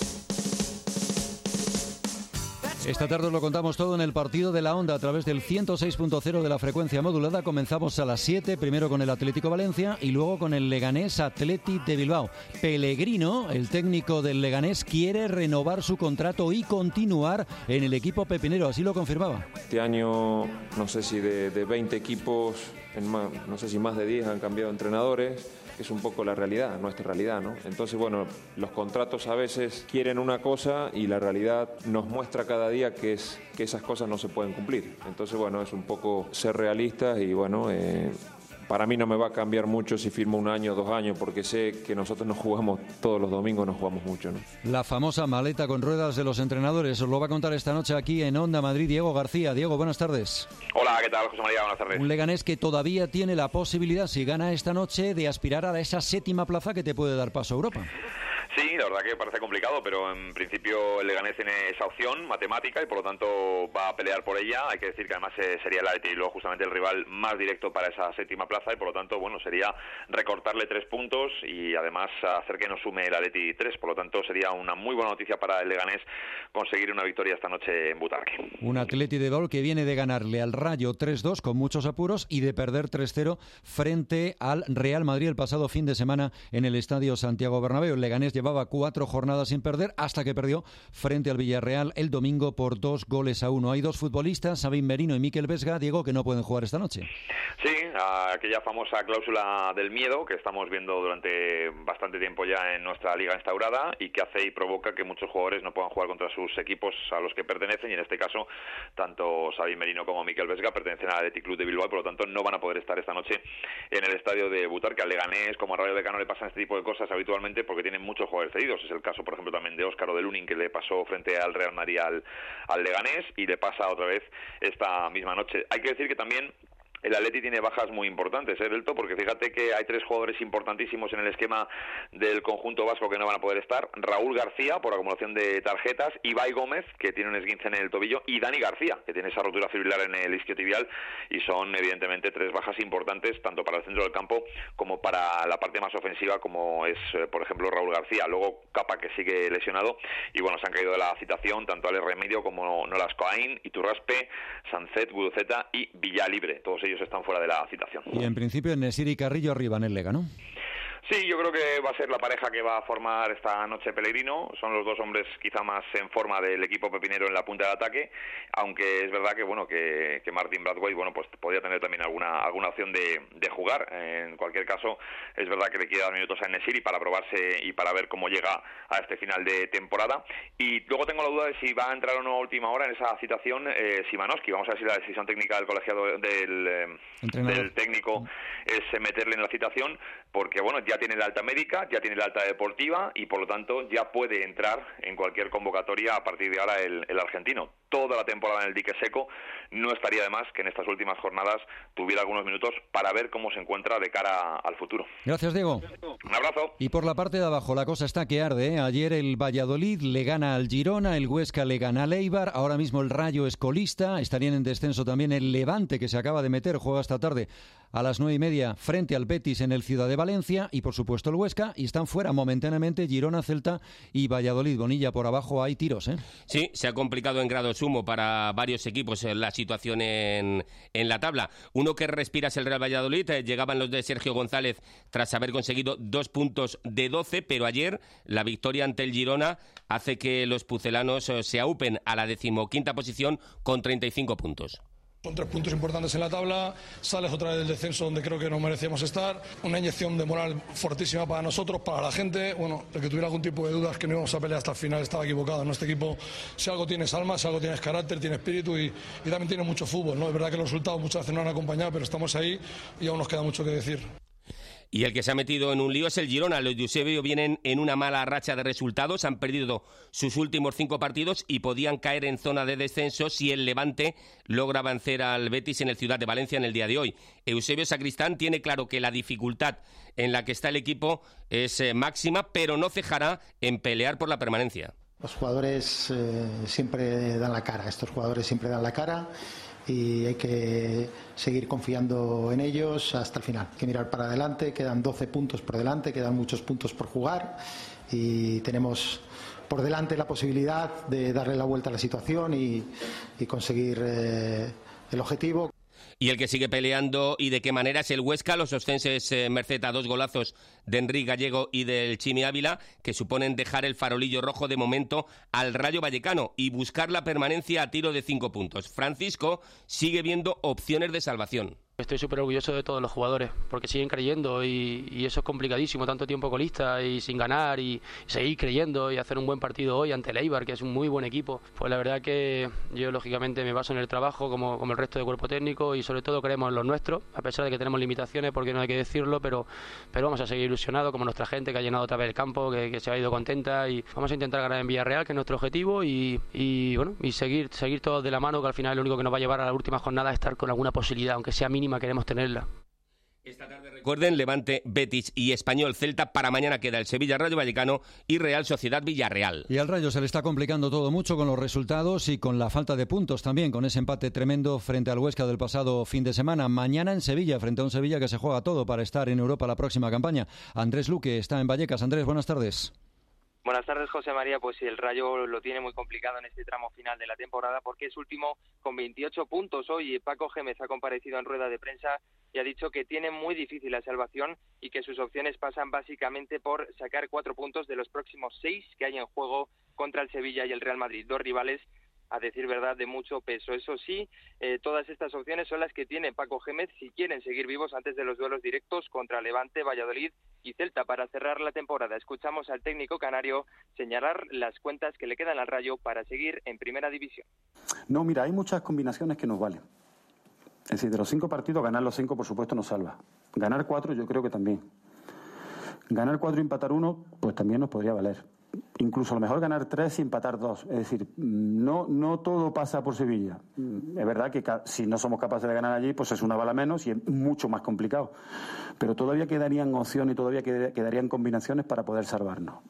Esta tarde os lo contamos todo en el partido de la Onda a través del 106.0 de la frecuencia modulada. Comenzamos a las 7, primero con el Atlético Valencia y luego con el Leganés Athletic de Bilbao. Pellegrino, el técnico del Leganés, quiere renovar su contrato y continuar en el equipo pepinero, así lo confirmaba. Este año, no sé si de 20 equipos, no sé si más de 10 han cambiado entrenadores. Es un poco la realidad, nuestra realidad, ¿no? Entonces, bueno, los contratos a veces quieren una cosa y la realidad nos muestra cada día que esas cosas no se pueden cumplir. Entonces, bueno, es un poco ser realistas y, bueno, para mí no me va a cambiar mucho si firmo 1 año o 2 años, porque sé que nosotros nos jugamos todos los domingos, nos jugamos mucho, ¿no? La famosa maleta con ruedas de los entrenadores os lo va a contar esta noche aquí en Onda Madrid Diego García. Diego, buenas tardes. Hola, ¿qué tal, José María? Buenas tardes. Un Leganés que todavía tiene la posibilidad, si gana esta noche, de aspirar a esa 7ª plaza que te puede dar paso a Europa. Sí, la verdad que parece complicado, pero en principio el Leganés tiene esa opción matemática y por lo tanto va a pelear por ella. Hay que decir que además sería el Athletic luego justamente el rival más directo para esa 7ª plaza y por lo tanto, bueno, sería recortarle 3 puntos y además hacer que nos sume el Athletic 3. Por lo tanto, sería una muy buena noticia para el Leganés conseguir una victoria esta noche en Butarque. Un Athletic de Bilbao que viene de ganarle al Rayo 3-2 con muchos apuros y de perder 3-0 frente al Real Madrid el pasado fin de semana en el Estadio Santiago Bernabéu. El Leganés llevaba 4 jornadas sin perder hasta que perdió frente al Villarreal el domingo por 2-1. Hay 2 futbolistas, Sabin Merino y Mikel Vesga, Diego, que no pueden jugar esta noche. Sí, aquella famosa cláusula del miedo que estamos viendo durante bastante tiempo ya en nuestra liga instaurada y que hace y provoca que muchos jugadores no puedan jugar contra sus equipos a los que pertenecen y en este caso tanto Sabin Merino como Mikel Vesga pertenecen al Athletic Club de Bilbao y por lo tanto no van a poder estar esta noche en el estadio de Butarque. Al Leganés como a Rayo Vallecano le pasan este tipo de cosas habitualmente porque tienen muchos jugadores cedidos. Es el caso, por ejemplo, también de Óscar o de Lunin, que le pasó frente al Real Madrid al Leganés y le pasa otra vez esta misma noche. Hay que decir que también el Atleti tiene bajas muy importantes, Belto, porque fíjate que hay 3 jugadores importantísimos en el esquema del conjunto vasco que no van a poder estar. Raúl García, por acumulación de tarjetas, Ibai Gómez, que tiene un esguince en el tobillo, y Dani García, que tiene esa rotura fibrilar en el isquiotibial, y son evidentemente 3 bajas importantes, tanto para el centro del campo como para la parte más ofensiva, como es, por ejemplo, Raúl García. Luego Capa, que sigue lesionado, y bueno, se han caído de la citación tanto Alex Remedio como Nolas Coain, Iturraspe, Sancet, Guruceta y Villalibre. Todos ellos están fuera de la citación. Y en principio Nesiri y Carrillo arriba en el Lega, ¿no? Sí, yo creo que va a ser la pareja que va a formar esta noche Pellegrino. Son los dos hombres quizá más en forma del equipo pepinero en la punta de ataque, aunque es verdad que bueno que Martin Brathwaite pues podría tener también alguna opción de jugar. En cualquier caso, es verdad que le queda 2 minutos a En-Nesyri para probarse y para ver cómo llega a este final de temporada. Y luego tengo la duda de si va a entrar o no a última hora en esa citación Szymanowski. Vamos a ver si la decisión técnica del colegiado del técnico es meterle en la citación, porque bueno, ya tiene la alta médica, ya tiene la alta deportiva y por lo tanto ya puede entrar en cualquier convocatoria a partir de ahora el argentino. Toda la temporada en el dique seco, no estaría de más que en estas últimas jornadas tuviera algunos minutos para ver cómo se encuentra de cara al futuro. Gracias, Diego. Un abrazo. Y por la parte de abajo la cosa está que arde, ¿eh? Ayer el Valladolid le gana al Girona, el Huesca le gana al Eibar, ahora mismo el Rayo es colista, estarían en descenso también el Levante, que se acaba de meter, juega esta tarde a las 9:30 frente al Betis en el Ciudad de Valencia, y por supuesto el Huesca, y están fuera momentáneamente Girona, Celta y Valladolid. Bonilla, por abajo hay tiros, ¿eh? Sí, se ha complicado en grado sumo para varios equipos la situación en la tabla. Uno que respira es el Real Valladolid. Llegaban los de Sergio González tras haber conseguido 2 puntos de 12, pero ayer la victoria ante el Girona hace que los pucelanos se aupen a la 15ª posición con 35 puntos. Son 3 puntos importantes en la tabla, sales otra vez del descenso donde creo que no merecíamos estar, una inyección de moral fortísima para nosotros, para la gente. Bueno, el que tuviera algún tipo de dudas que no íbamos a pelear hasta el final estaba equivocado. En este equipo, si algo tienes alma, si algo tienes carácter, tienes espíritu y también tiene mucho fútbol, ¿no? Es verdad que los resultados muchas veces no han acompañado, pero estamos ahí y aún nos queda mucho que decir. Y el que se ha metido en un lío es el Girona. Los de Eusebio vienen en una mala racha de resultados, han perdido sus últimos 5 partidos y podían caer en zona de descenso si el Levante logra vencer al Betis en el Ciudad de Valencia en el día de hoy. Eusebio Sacristán tiene claro que la dificultad en la que está el equipo es máxima, pero no cejará en pelear por la permanencia. Los jugadores siempre dan la cara, estos jugadores siempre dan la cara y hay que seguir confiando en ellos hasta el final. Hay que mirar para adelante, quedan 12 puntos por delante, quedan muchos puntos por jugar y tenemos por delante la posibilidad de darle la vuelta a la situación y conseguir el objetivo. Y el que sigue peleando y de qué manera es el Huesca, los oscenses merced a 2 golazos de Enrique Gallego y del Chimi Ávila, que suponen dejar el farolillo rojo de momento al Rayo Vallecano y buscar la permanencia a tiro de 5 puntos. Francisco sigue viendo opciones de salvación. Estoy súper orgulloso de todos los jugadores porque siguen creyendo y eso es complicadísimo, tanto tiempo colista y sin ganar y seguir creyendo y hacer un buen partido hoy ante el Eibar, que es un muy buen equipo. Pues la verdad que yo lógicamente me baso en el trabajo como el resto del cuerpo técnico y sobre todo creemos en los nuestros, a pesar de que tenemos limitaciones, porque no hay que decirlo, pero vamos a seguir ilusionados como nuestra gente que ha llenado otra vez el campo, que se ha ido contenta y vamos a intentar ganar en Villarreal, que es nuestro objetivo y seguir todos de la mano, que al final lo único que nos va a llevar a la última jornada es estar con alguna posibilidad, aunque sea mínima, queremos tenerla. Esta tarde recuerden, Levante, Betis y Español Celta. Para mañana queda el Sevilla Rayo Vallecano y Real Sociedad Villarreal. Y al Rayo se le está complicando todo mucho con los resultados y con la falta de puntos también, con ese empate tremendo frente al Huesca del pasado fin de semana. Mañana en Sevilla, frente a un Sevilla que se juega todo para estar en Europa la próxima campaña. Andrés Luque está en Vallecas. Andrés, buenas tardes. Buenas tardes, José María. Pues sí, el Rayo lo tiene muy complicado en este tramo final de la temporada porque es último con 28 puntos. Hoy Paco Gémez ha comparecido en rueda de prensa y ha dicho que tiene muy difícil la salvación y que sus opciones pasan básicamente por sacar 4 puntos de los próximos 6 que hay en juego contra el Sevilla y el Real Madrid. 2 rivales, a decir verdad, de mucho peso. Eso sí, todas estas opciones son las que tiene Paco Gémez si quieren seguir vivos antes de los duelos directos contra Levante, Valladolid y Celta para cerrar la temporada. Escuchamos al técnico canario señalar las cuentas que le quedan al Rayo para seguir en Primera División. No, mira, hay muchas combinaciones que nos valen. Es decir, de los 5 partidos, ganar los 5 por supuesto nos salva. Ganar 4 yo creo que también. Ganar 4 y empatar 1, pues también nos podría valer. Incluso a lo mejor ganar 3 y empatar 2. Es decir, no todo pasa por Sevilla. Es verdad que si no somos capaces de ganar allí, pues es una bala menos y es mucho más complicado. Pero todavía quedarían opciones y todavía quedarían combinaciones para poder salvarnos.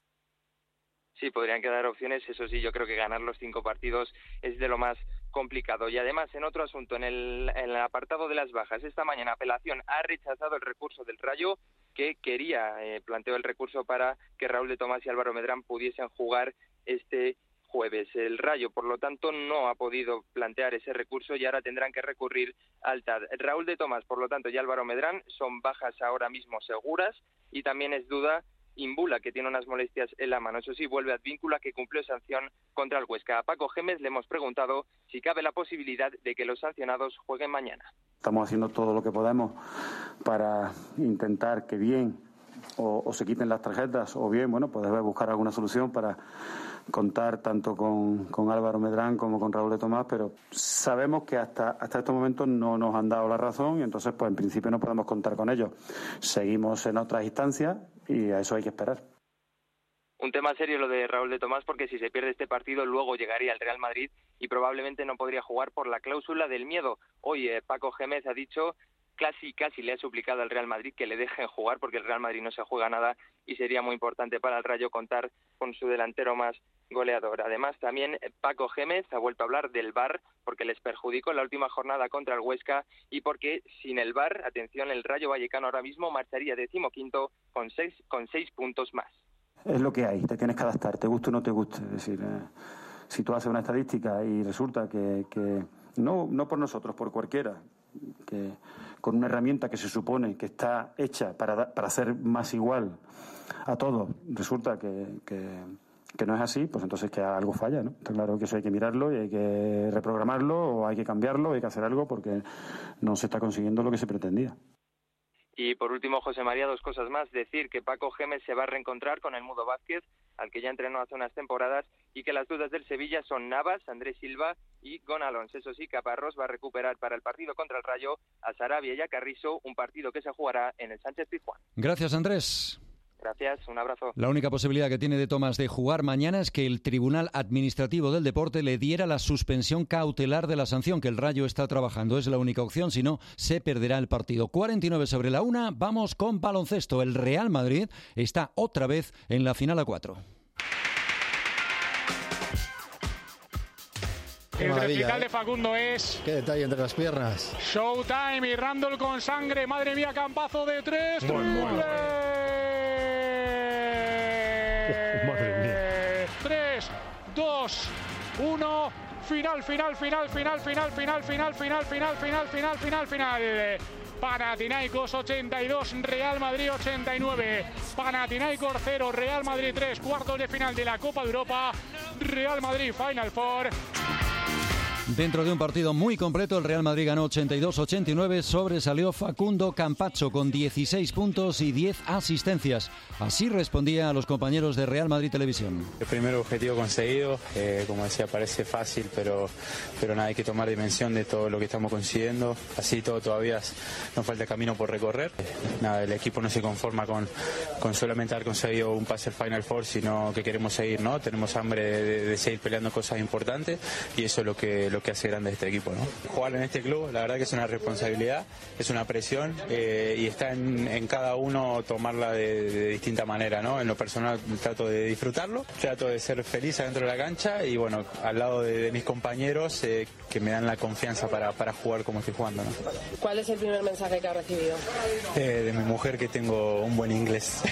Sí, podrían quedar opciones, eso sí, yo creo que ganar los 5 partidos es de lo más complicado. Y además, en otro asunto, en el apartado de las bajas, esta mañana Apelación ha rechazado el recurso del Rayo que planteó el recurso para que Raúl de Tomás y Álvaro Medrán pudiesen jugar este jueves. El Rayo, por lo tanto, no ha podido plantear ese recurso y ahora tendrán que recurrir al TAD. Raúl de Tomás, por lo tanto, y Álvaro Medrán son bajas ahora mismo seguras y también es duda Imbula, que tiene unas molestias en la mano. Eso sí, vuelve Advíncula, que cumplió sanción contra el Huesca. A Paco Gémez le hemos preguntado si cabe la posibilidad de que los sancionados jueguen mañana. Estamos haciendo todo lo que podemos para intentar que bien o se quiten las tarjetas o bien, bueno, pues debe buscar alguna solución para contar tanto con Álvaro Medrán como con Raúl de Tomás, pero sabemos que hasta estos momentos no nos han dado la razón y entonces pues en principio no podemos contar con ellos. Seguimos en otras instancias y a eso hay que esperar. Un tema serio lo de Raúl de Tomás, porque si se pierde este partido luego llegaría al Real Madrid y probablemente no podría jugar por la cláusula del miedo. Hoy Paco Gémez ha dicho casi le ha suplicado al Real Madrid que le dejen jugar, porque el Real Madrid no se juega nada y sería muy importante para el Rayo contar con su delantero más goleador. Además, también Paco Gémez ha vuelto a hablar del VAR, porque les perjudicó en la última jornada contra el Huesca y porque sin el VAR, atención, el Rayo Vallecano ahora mismo marcharía 15º con 6 puntos más. Es lo que hay, te tienes que adaptar, te guste o no te guste. Es decir, si tú haces una estadística y resulta que no por nosotros, por cualquiera, que con una herramienta que se supone que está hecha para hacer más igual a todos, resulta que no es así, pues entonces que algo falla, ¿no? Está claro que eso hay que mirarlo y hay que reprogramarlo o hay que cambiarlo, hay que hacer algo porque no se está consiguiendo lo que se pretendía. Y por último, José María, 2 cosas más. Decir que Paco Gémez se va a reencontrar con el Mudo Vázquez, al que ya entrenó hace unas temporadas, y que las dudas del Sevilla son Navas, Andrés Silva y Gon Alons. Eso sí, Caparrós va a recuperar para el partido contra el Rayo a Sarabia y a Carrizo, un partido que se jugará en el Sánchez-Pizjuán. Gracias, Andrés. Gracias, un abrazo. La única posibilidad que tiene de Tomás de jugar mañana es que el Tribunal Administrativo del Deporte le diera la suspensión cautelar de la sanción que el Rayo está trabajando. Es la única opción, si no, se perderá el partido. 49:1, vamos con baloncesto. El Real Madrid está otra vez en la final A4. El vertical de Facundo es... Qué detalle entre las piernas. Showtime y Randall con sangre. Madre mía, campazo de 3. Bueno. Madre mía. 3, 2, 1. Final. Panathinaikos 82, Real Madrid 89. Panathinaikos 0, Real Madrid 3. Cuartos de final de la Copa de Europa. Real Madrid Final Four. Dentro de un partido muy completo, el Real Madrid ganó 82-89, sobresalió Facundo Campazzo con 16 puntos y 10 asistencias. Así respondía a los compañeros de Real Madrid Televisión. El primer objetivo conseguido, como decía, parece fácil, pero nada, hay que tomar dimensión de todo lo que estamos consiguiendo. Así todo todavía nos falta camino por recorrer. Nada, el equipo no se conforma con solamente haber conseguido un pase al Final Four, sino que queremos seguir, ¿no? Tenemos hambre de seguir peleando cosas importantes y eso es lo que hace grande este equipo, ¿no? Jugar en este club, la verdad que es una responsabilidad, es una presión y está en cada uno tomarla de distinta manera, ¿no? En lo personal trato de disfrutarlo, trato de ser feliz adentro de la cancha y bueno, al lado de mis compañeros que me dan la confianza para jugar como estoy jugando, ¿no? ¿Cuál es el primer mensaje que has recibido? De mi mujer, que tengo un buen inglés.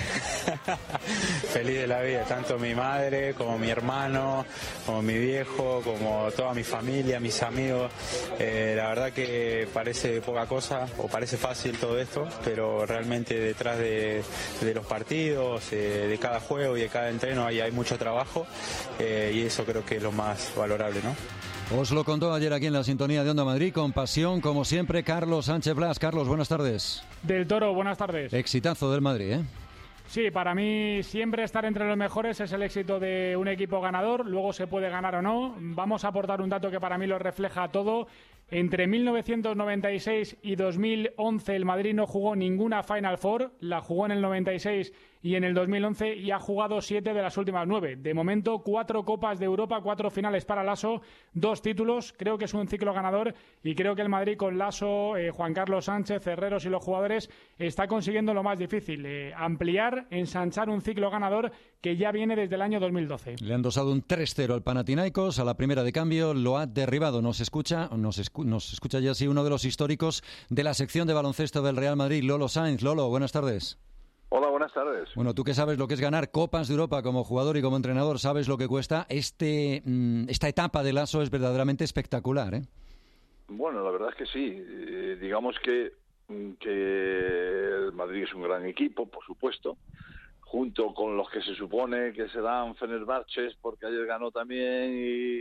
Feliz de la vida, tanto mi madre como mi hermano, como mi viejo, como toda mi familia, mis amigos. La verdad que parece poca cosa o parece fácil todo esto, pero realmente detrás de los partidos, de cada juego y de cada entreno hay mucho trabajo y eso creo que es lo más valorable, ¿no? Os lo contó ayer aquí en la sintonía de Onda Madrid, con pasión, como siempre, Carlos Sánchez Blas. Carlos, buenas tardes. Del Toro, buenas tardes. Exitazo del Madrid, ¿eh? Sí, para mí siempre estar entre los mejores es el éxito de un equipo ganador. Luego se puede ganar o no. Vamos a aportar un dato que para mí lo refleja todo. Entre 1996 y 2011 el Madrid no jugó ninguna Final Four. La jugó en el 96 y en el 2011 y ha jugado 7 de las últimas 9. De momento 4 Copas de Europa, 4 finales para Lasso, 2 títulos. Creo que es un ciclo ganador y creo que el Madrid con Lasso, Juan Carlos Sánchez, Herreros y los jugadores está consiguiendo lo más difícil, ampliar, ensanchar un ciclo ganador que ya viene desde el año 2012. Le han dosado un 3-0 al Panathinaikos, a la primera de cambio lo ha derribado. Nos escucha ya así uno de los históricos de la sección de baloncesto del Real Madrid, Lolo Sainz. Lolo, buenas tardes. Hola, buenas tardes. Bueno, tú que sabes lo que es ganar Copas de Europa como jugador y como entrenador, sabes lo que cuesta. Esta etapa de Lasso es verdaderamente espectacular, ¿eh? Bueno, la verdad es que sí. Digamos que el Madrid Madrid es un gran equipo, por supuesto, junto con los que se supone que serán Fenerbahce, porque ayer ganó también,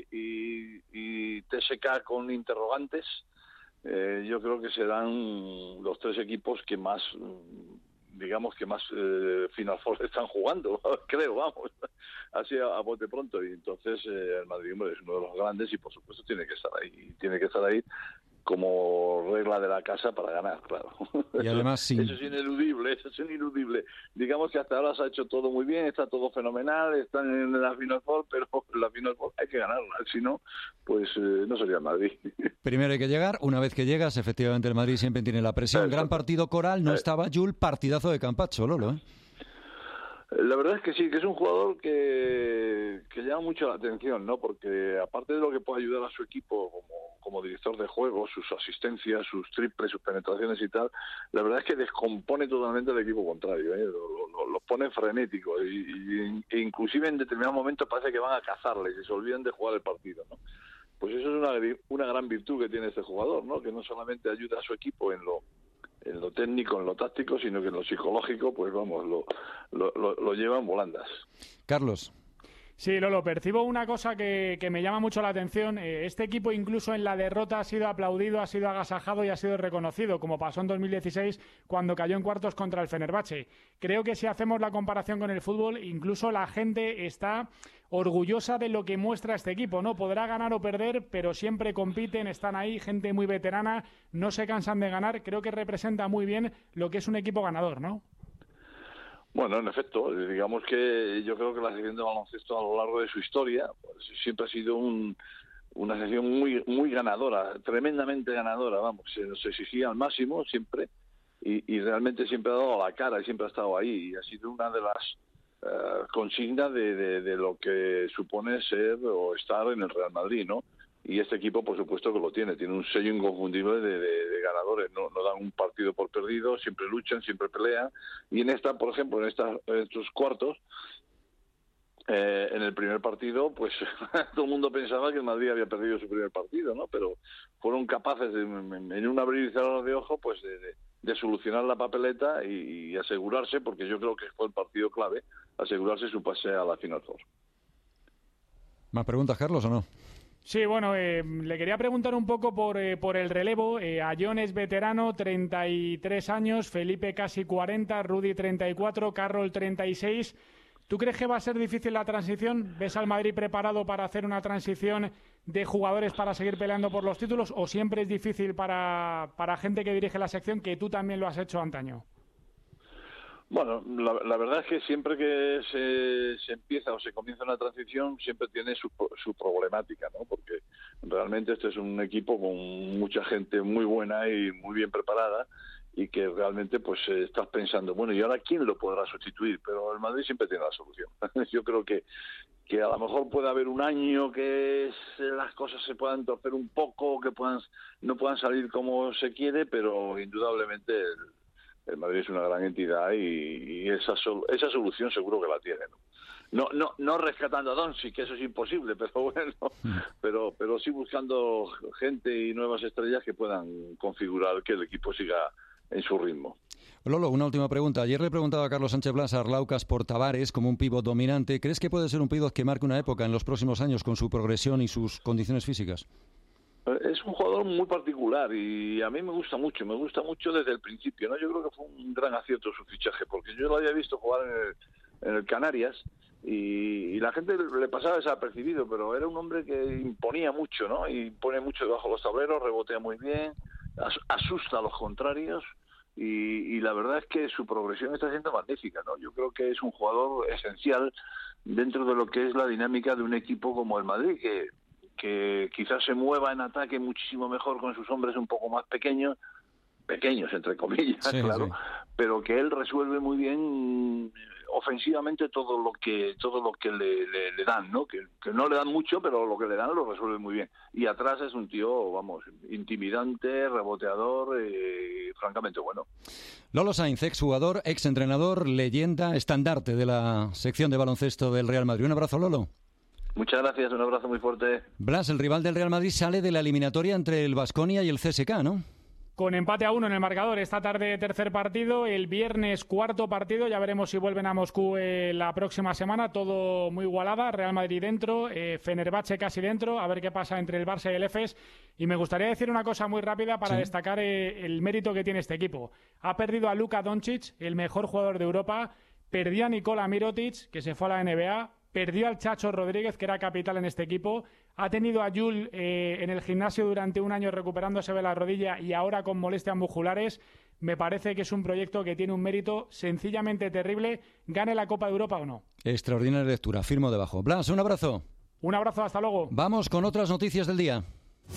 y TSK con interrogantes. Yo creo que serán los 3 equipos que más, digamos, que más Final Four están jugando, creo, vamos, así a bote pronto. Y entonces el Madrid, hombre, es uno de los grandes y por supuesto tiene que estar ahí como regla de la casa para ganar, claro. Y además eso es ineludible. Digamos que hasta ahora se ha hecho todo muy bien, está todo fenomenal, están en la Final Four, pero la Final Four hay que ganarla, si no, pues no sería Madrid. Primero hay que llegar, una vez que llegas, efectivamente el Madrid siempre tiene la presión. Gran partido Coral, no estaba Jul, partidazo de Campazzo, Lolo, ¿eh? La verdad es que sí, que es un jugador que llama mucho la atención, ¿no? Porque aparte de lo que puede ayudar a su equipo como director de juego, sus asistencias, sus triples, sus penetraciones y tal, la verdad es que descompone totalmente el equipo contrario, ¿eh? Lo pone frenético e inclusive en determinados momentos parece que van a cazarles y se olvidan de jugar el partido, ¿no? Pues eso es una gran virtud que tiene este jugador, ¿no? Que no solamente ayuda a su equipo en lo técnico, en lo táctico, sino que en lo psicológico, pues vamos, lo llevan volandas. Carlos. Sí, Lolo, percibo una cosa que me llama mucho la atención. Este equipo incluso en la derrota ha sido aplaudido, ha sido agasajado y ha sido reconocido, como pasó en 2016 cuando cayó en cuartos contra el Fenerbahce. Creo que si hacemos la comparación con el fútbol, incluso la gente está orgullosa de lo que muestra este equipo, ¿no? Podrá ganar o perder, pero siempre compiten, están ahí, gente muy veterana, no se cansan de ganar. Creo que representa muy bien lo que es un equipo ganador, ¿no? Bueno, en efecto, digamos que yo creo que la sección de baloncesto a lo largo de su historia pues, siempre ha sido una sección muy ganadora, tremendamente ganadora, vamos, se exigía al máximo siempre y realmente siempre ha dado la cara y siempre ha estado ahí y ha sido una de las consignas de lo que supone ser o estar en el Real Madrid, ¿no? Y este equipo, por supuesto, que lo tiene un sello inconfundible de ganadores, no dan un partido por perdido, siempre luchan, siempre pelean, y en esta, por ejemplo, en estos cuartos, en el primer partido, pues todo el mundo pensaba que el Madrid había perdido su primer partido, ¿no? Pero fueron capaces, en un abrir y cerrar de ojo, pues de solucionar la papeleta y asegurarse, porque yo creo que fue el partido clave, asegurarse su pase a la Final Four. ¿Más preguntas, Carlos, o no? Sí, bueno, le quería preguntar un poco por el relevo. Ayón es veterano, 33 años, Felipe casi 40, Rudy 34, Carroll 36. ¿Tú crees que va a ser difícil la transición? ¿Ves al Madrid preparado para hacer una transición de jugadores para seguir peleando por los títulos? ¿O siempre es difícil para gente que dirige la sección, que tú también lo has hecho antaño? Bueno, la verdad es que siempre que se empieza o se comienza una transición siempre tiene su problemática, ¿no? Porque realmente este es un equipo con mucha gente muy buena y muy bien preparada y que realmente pues estás pensando, bueno, ¿y ahora quién lo podrá sustituir? Pero el Madrid siempre tiene la solución. Yo creo que a lo mejor puede haber un año que las cosas se puedan torcer un poco, que no puedan salir como se quiere, pero indudablemente el Madrid es una gran entidad y esa solución seguro que la tiene, ¿no? No rescatando a Doncic, que eso es imposible, pero bueno, pero sí buscando gente y nuevas estrellas que puedan configurar que el equipo siga en su ritmo. Lolo, una última pregunta. Ayer le preguntaba a Carlos Sánchez Blas a Arlaucas por Tavares como un pívot dominante. ¿Crees que puede ser un pívot que marque una época en los próximos años con su progresión y sus condiciones físicas? Es un jugador muy particular y a mí me gusta mucho desde el principio, ¿no? Yo creo que fue un gran acierto su fichaje, porque yo lo había visto jugar en el Canarias y la gente le pasaba desapercibido, pero era un hombre que imponía mucho, ¿no? Y pone mucho debajo de los tableros, rebotea muy bien, asusta a los contrarios y la verdad es que su progresión está siendo magnífica, ¿no? Yo creo que es un jugador esencial dentro de lo que es la dinámica de un equipo como el Madrid, que quizás se mueva en ataque muchísimo mejor con sus hombres un poco más pequeños entre comillas, sí, claro, sí. Pero que él resuelve muy bien ofensivamente todo lo que le dan, ¿no? Que no le dan mucho, pero lo que le dan lo resuelve muy bien. Y atrás es un tío, vamos, intimidante, reboteador, francamente bueno. Lolo Sainz, exjugador, exentrenador, leyenda, estandarte de la sección de baloncesto del Real Madrid. Un abrazo, Lolo. Muchas gracias, un abrazo muy fuerte. Blas, el rival del Real Madrid sale de la eliminatoria entre el Baskonia y el CSKA, ¿no? con empate a 1 en el marcador. Esta tarde tercer partido, el viernes cuarto partido, ya veremos si vuelven a Moscú la próxima semana, todo muy igualada, Real Madrid dentro, Fenerbahce casi dentro, a ver qué pasa entre el Barça y el Efes. Y me gustaría decir una cosa muy rápida para destacar el mérito que tiene este equipo. Ha perdido a Luka Doncic, el mejor jugador de Europa, perdió a Nikola Mirotic, que se fue a la NBA, perdió al Chacho Rodríguez, que era capital en este equipo, ha tenido a Yul en el gimnasio durante un año recuperándose de la rodilla y ahora con molestias musculares. Me parece que es un proyecto que tiene un mérito sencillamente terrible, gane la Copa de Europa o no. Extraordinaria lectura, firmo debajo. Blas, un abrazo. Un abrazo, hasta luego. Vamos con otras noticias del día.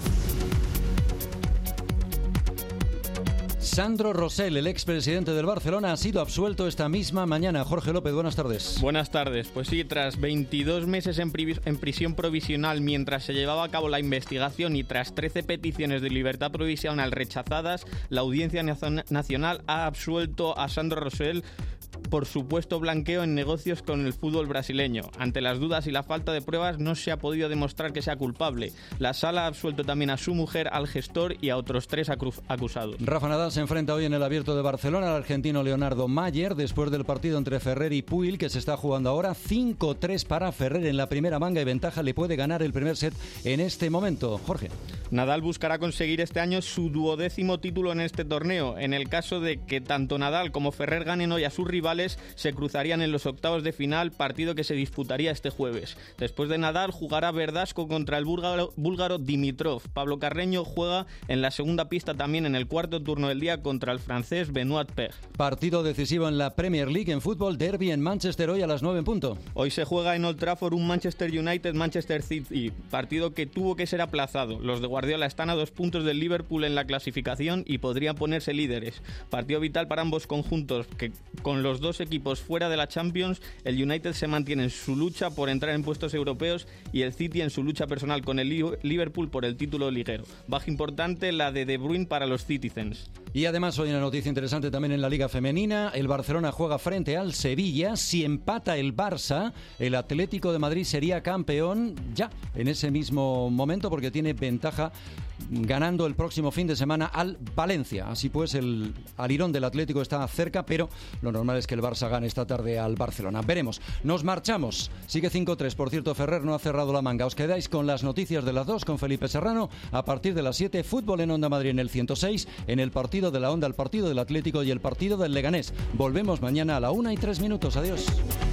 Sandro Rosell, el expresidente del Barcelona, ha sido absuelto esta misma mañana. Jorge López, buenas tardes. Buenas tardes. Pues sí, tras 22 meses en prisión provisional mientras se llevaba a cabo la investigación y tras 13 peticiones de libertad provisional rechazadas, la Audiencia Nacional ha absuelto a Sandro Rosell por supuesto blanqueo en negocios con el fútbol brasileño. Ante las dudas y la falta de pruebas no se ha podido demostrar que sea culpable. La sala ha absuelto también a su mujer, al gestor y a otros 3 acusados. Rafa Nadal se enfrenta hoy en el Abierto de Barcelona al argentino Leonardo Mayer después del partido entre Ferrer y Puig que se está jugando ahora. 5-3 para Ferrer en la primera manga y ventaja, le puede ganar el primer set en este momento. Jorge. Nadal buscará conseguir este año su 12º título en este torneo. En el caso de que tanto Nadal como Ferrer ganen hoy a sus rivales, se cruzarían en los octavos de final, partido que se disputaría este jueves. Después de Nadal jugará Verdasco contra el búlgaro Dimitrov. Pablo Carreño juega en la segunda pista también en el cuarto turno del día contra el francés Benoit Paire. Partido decisivo en la Premier League en fútbol, derbi en Manchester hoy a las 9 en punto. Hoy se juega en Old Trafford un Manchester United-Manchester City, partido que tuvo que ser aplazado. Los de Guardiola están a 2 puntos del Liverpool en la clasificación y podrían ponerse líderes. Partido vital para ambos conjuntos, que con los dos equipos fuera de la Champions, el United se mantiene en su lucha por entrar en puestos europeos y el City en su lucha personal con el Liverpool por el título liguero. Baja importante la de Bruyne para los Citizens. Y además hoy una noticia interesante también en la Liga Femenina. El Barcelona juega frente al Sevilla. Si empata el Barça, el Atlético de Madrid sería campeón ya en ese mismo momento porque tiene ventaja ganando el próximo fin de semana al Valencia. Así pues, el alirón del Atlético está cerca, pero lo normal es que el Barça gane esta tarde al Barcelona. Veremos. Nos marchamos. Sigue 5-3. Por cierto, Ferrer no ha cerrado la manga. Os quedáis con las noticias de las 2 con Felipe Serrano. A partir de las 7, fútbol en Onda Madrid en el 106, en el partido de la Onda, el partido del Atlético y el partido del Leganés. Volvemos mañana a la 1:03. Adiós.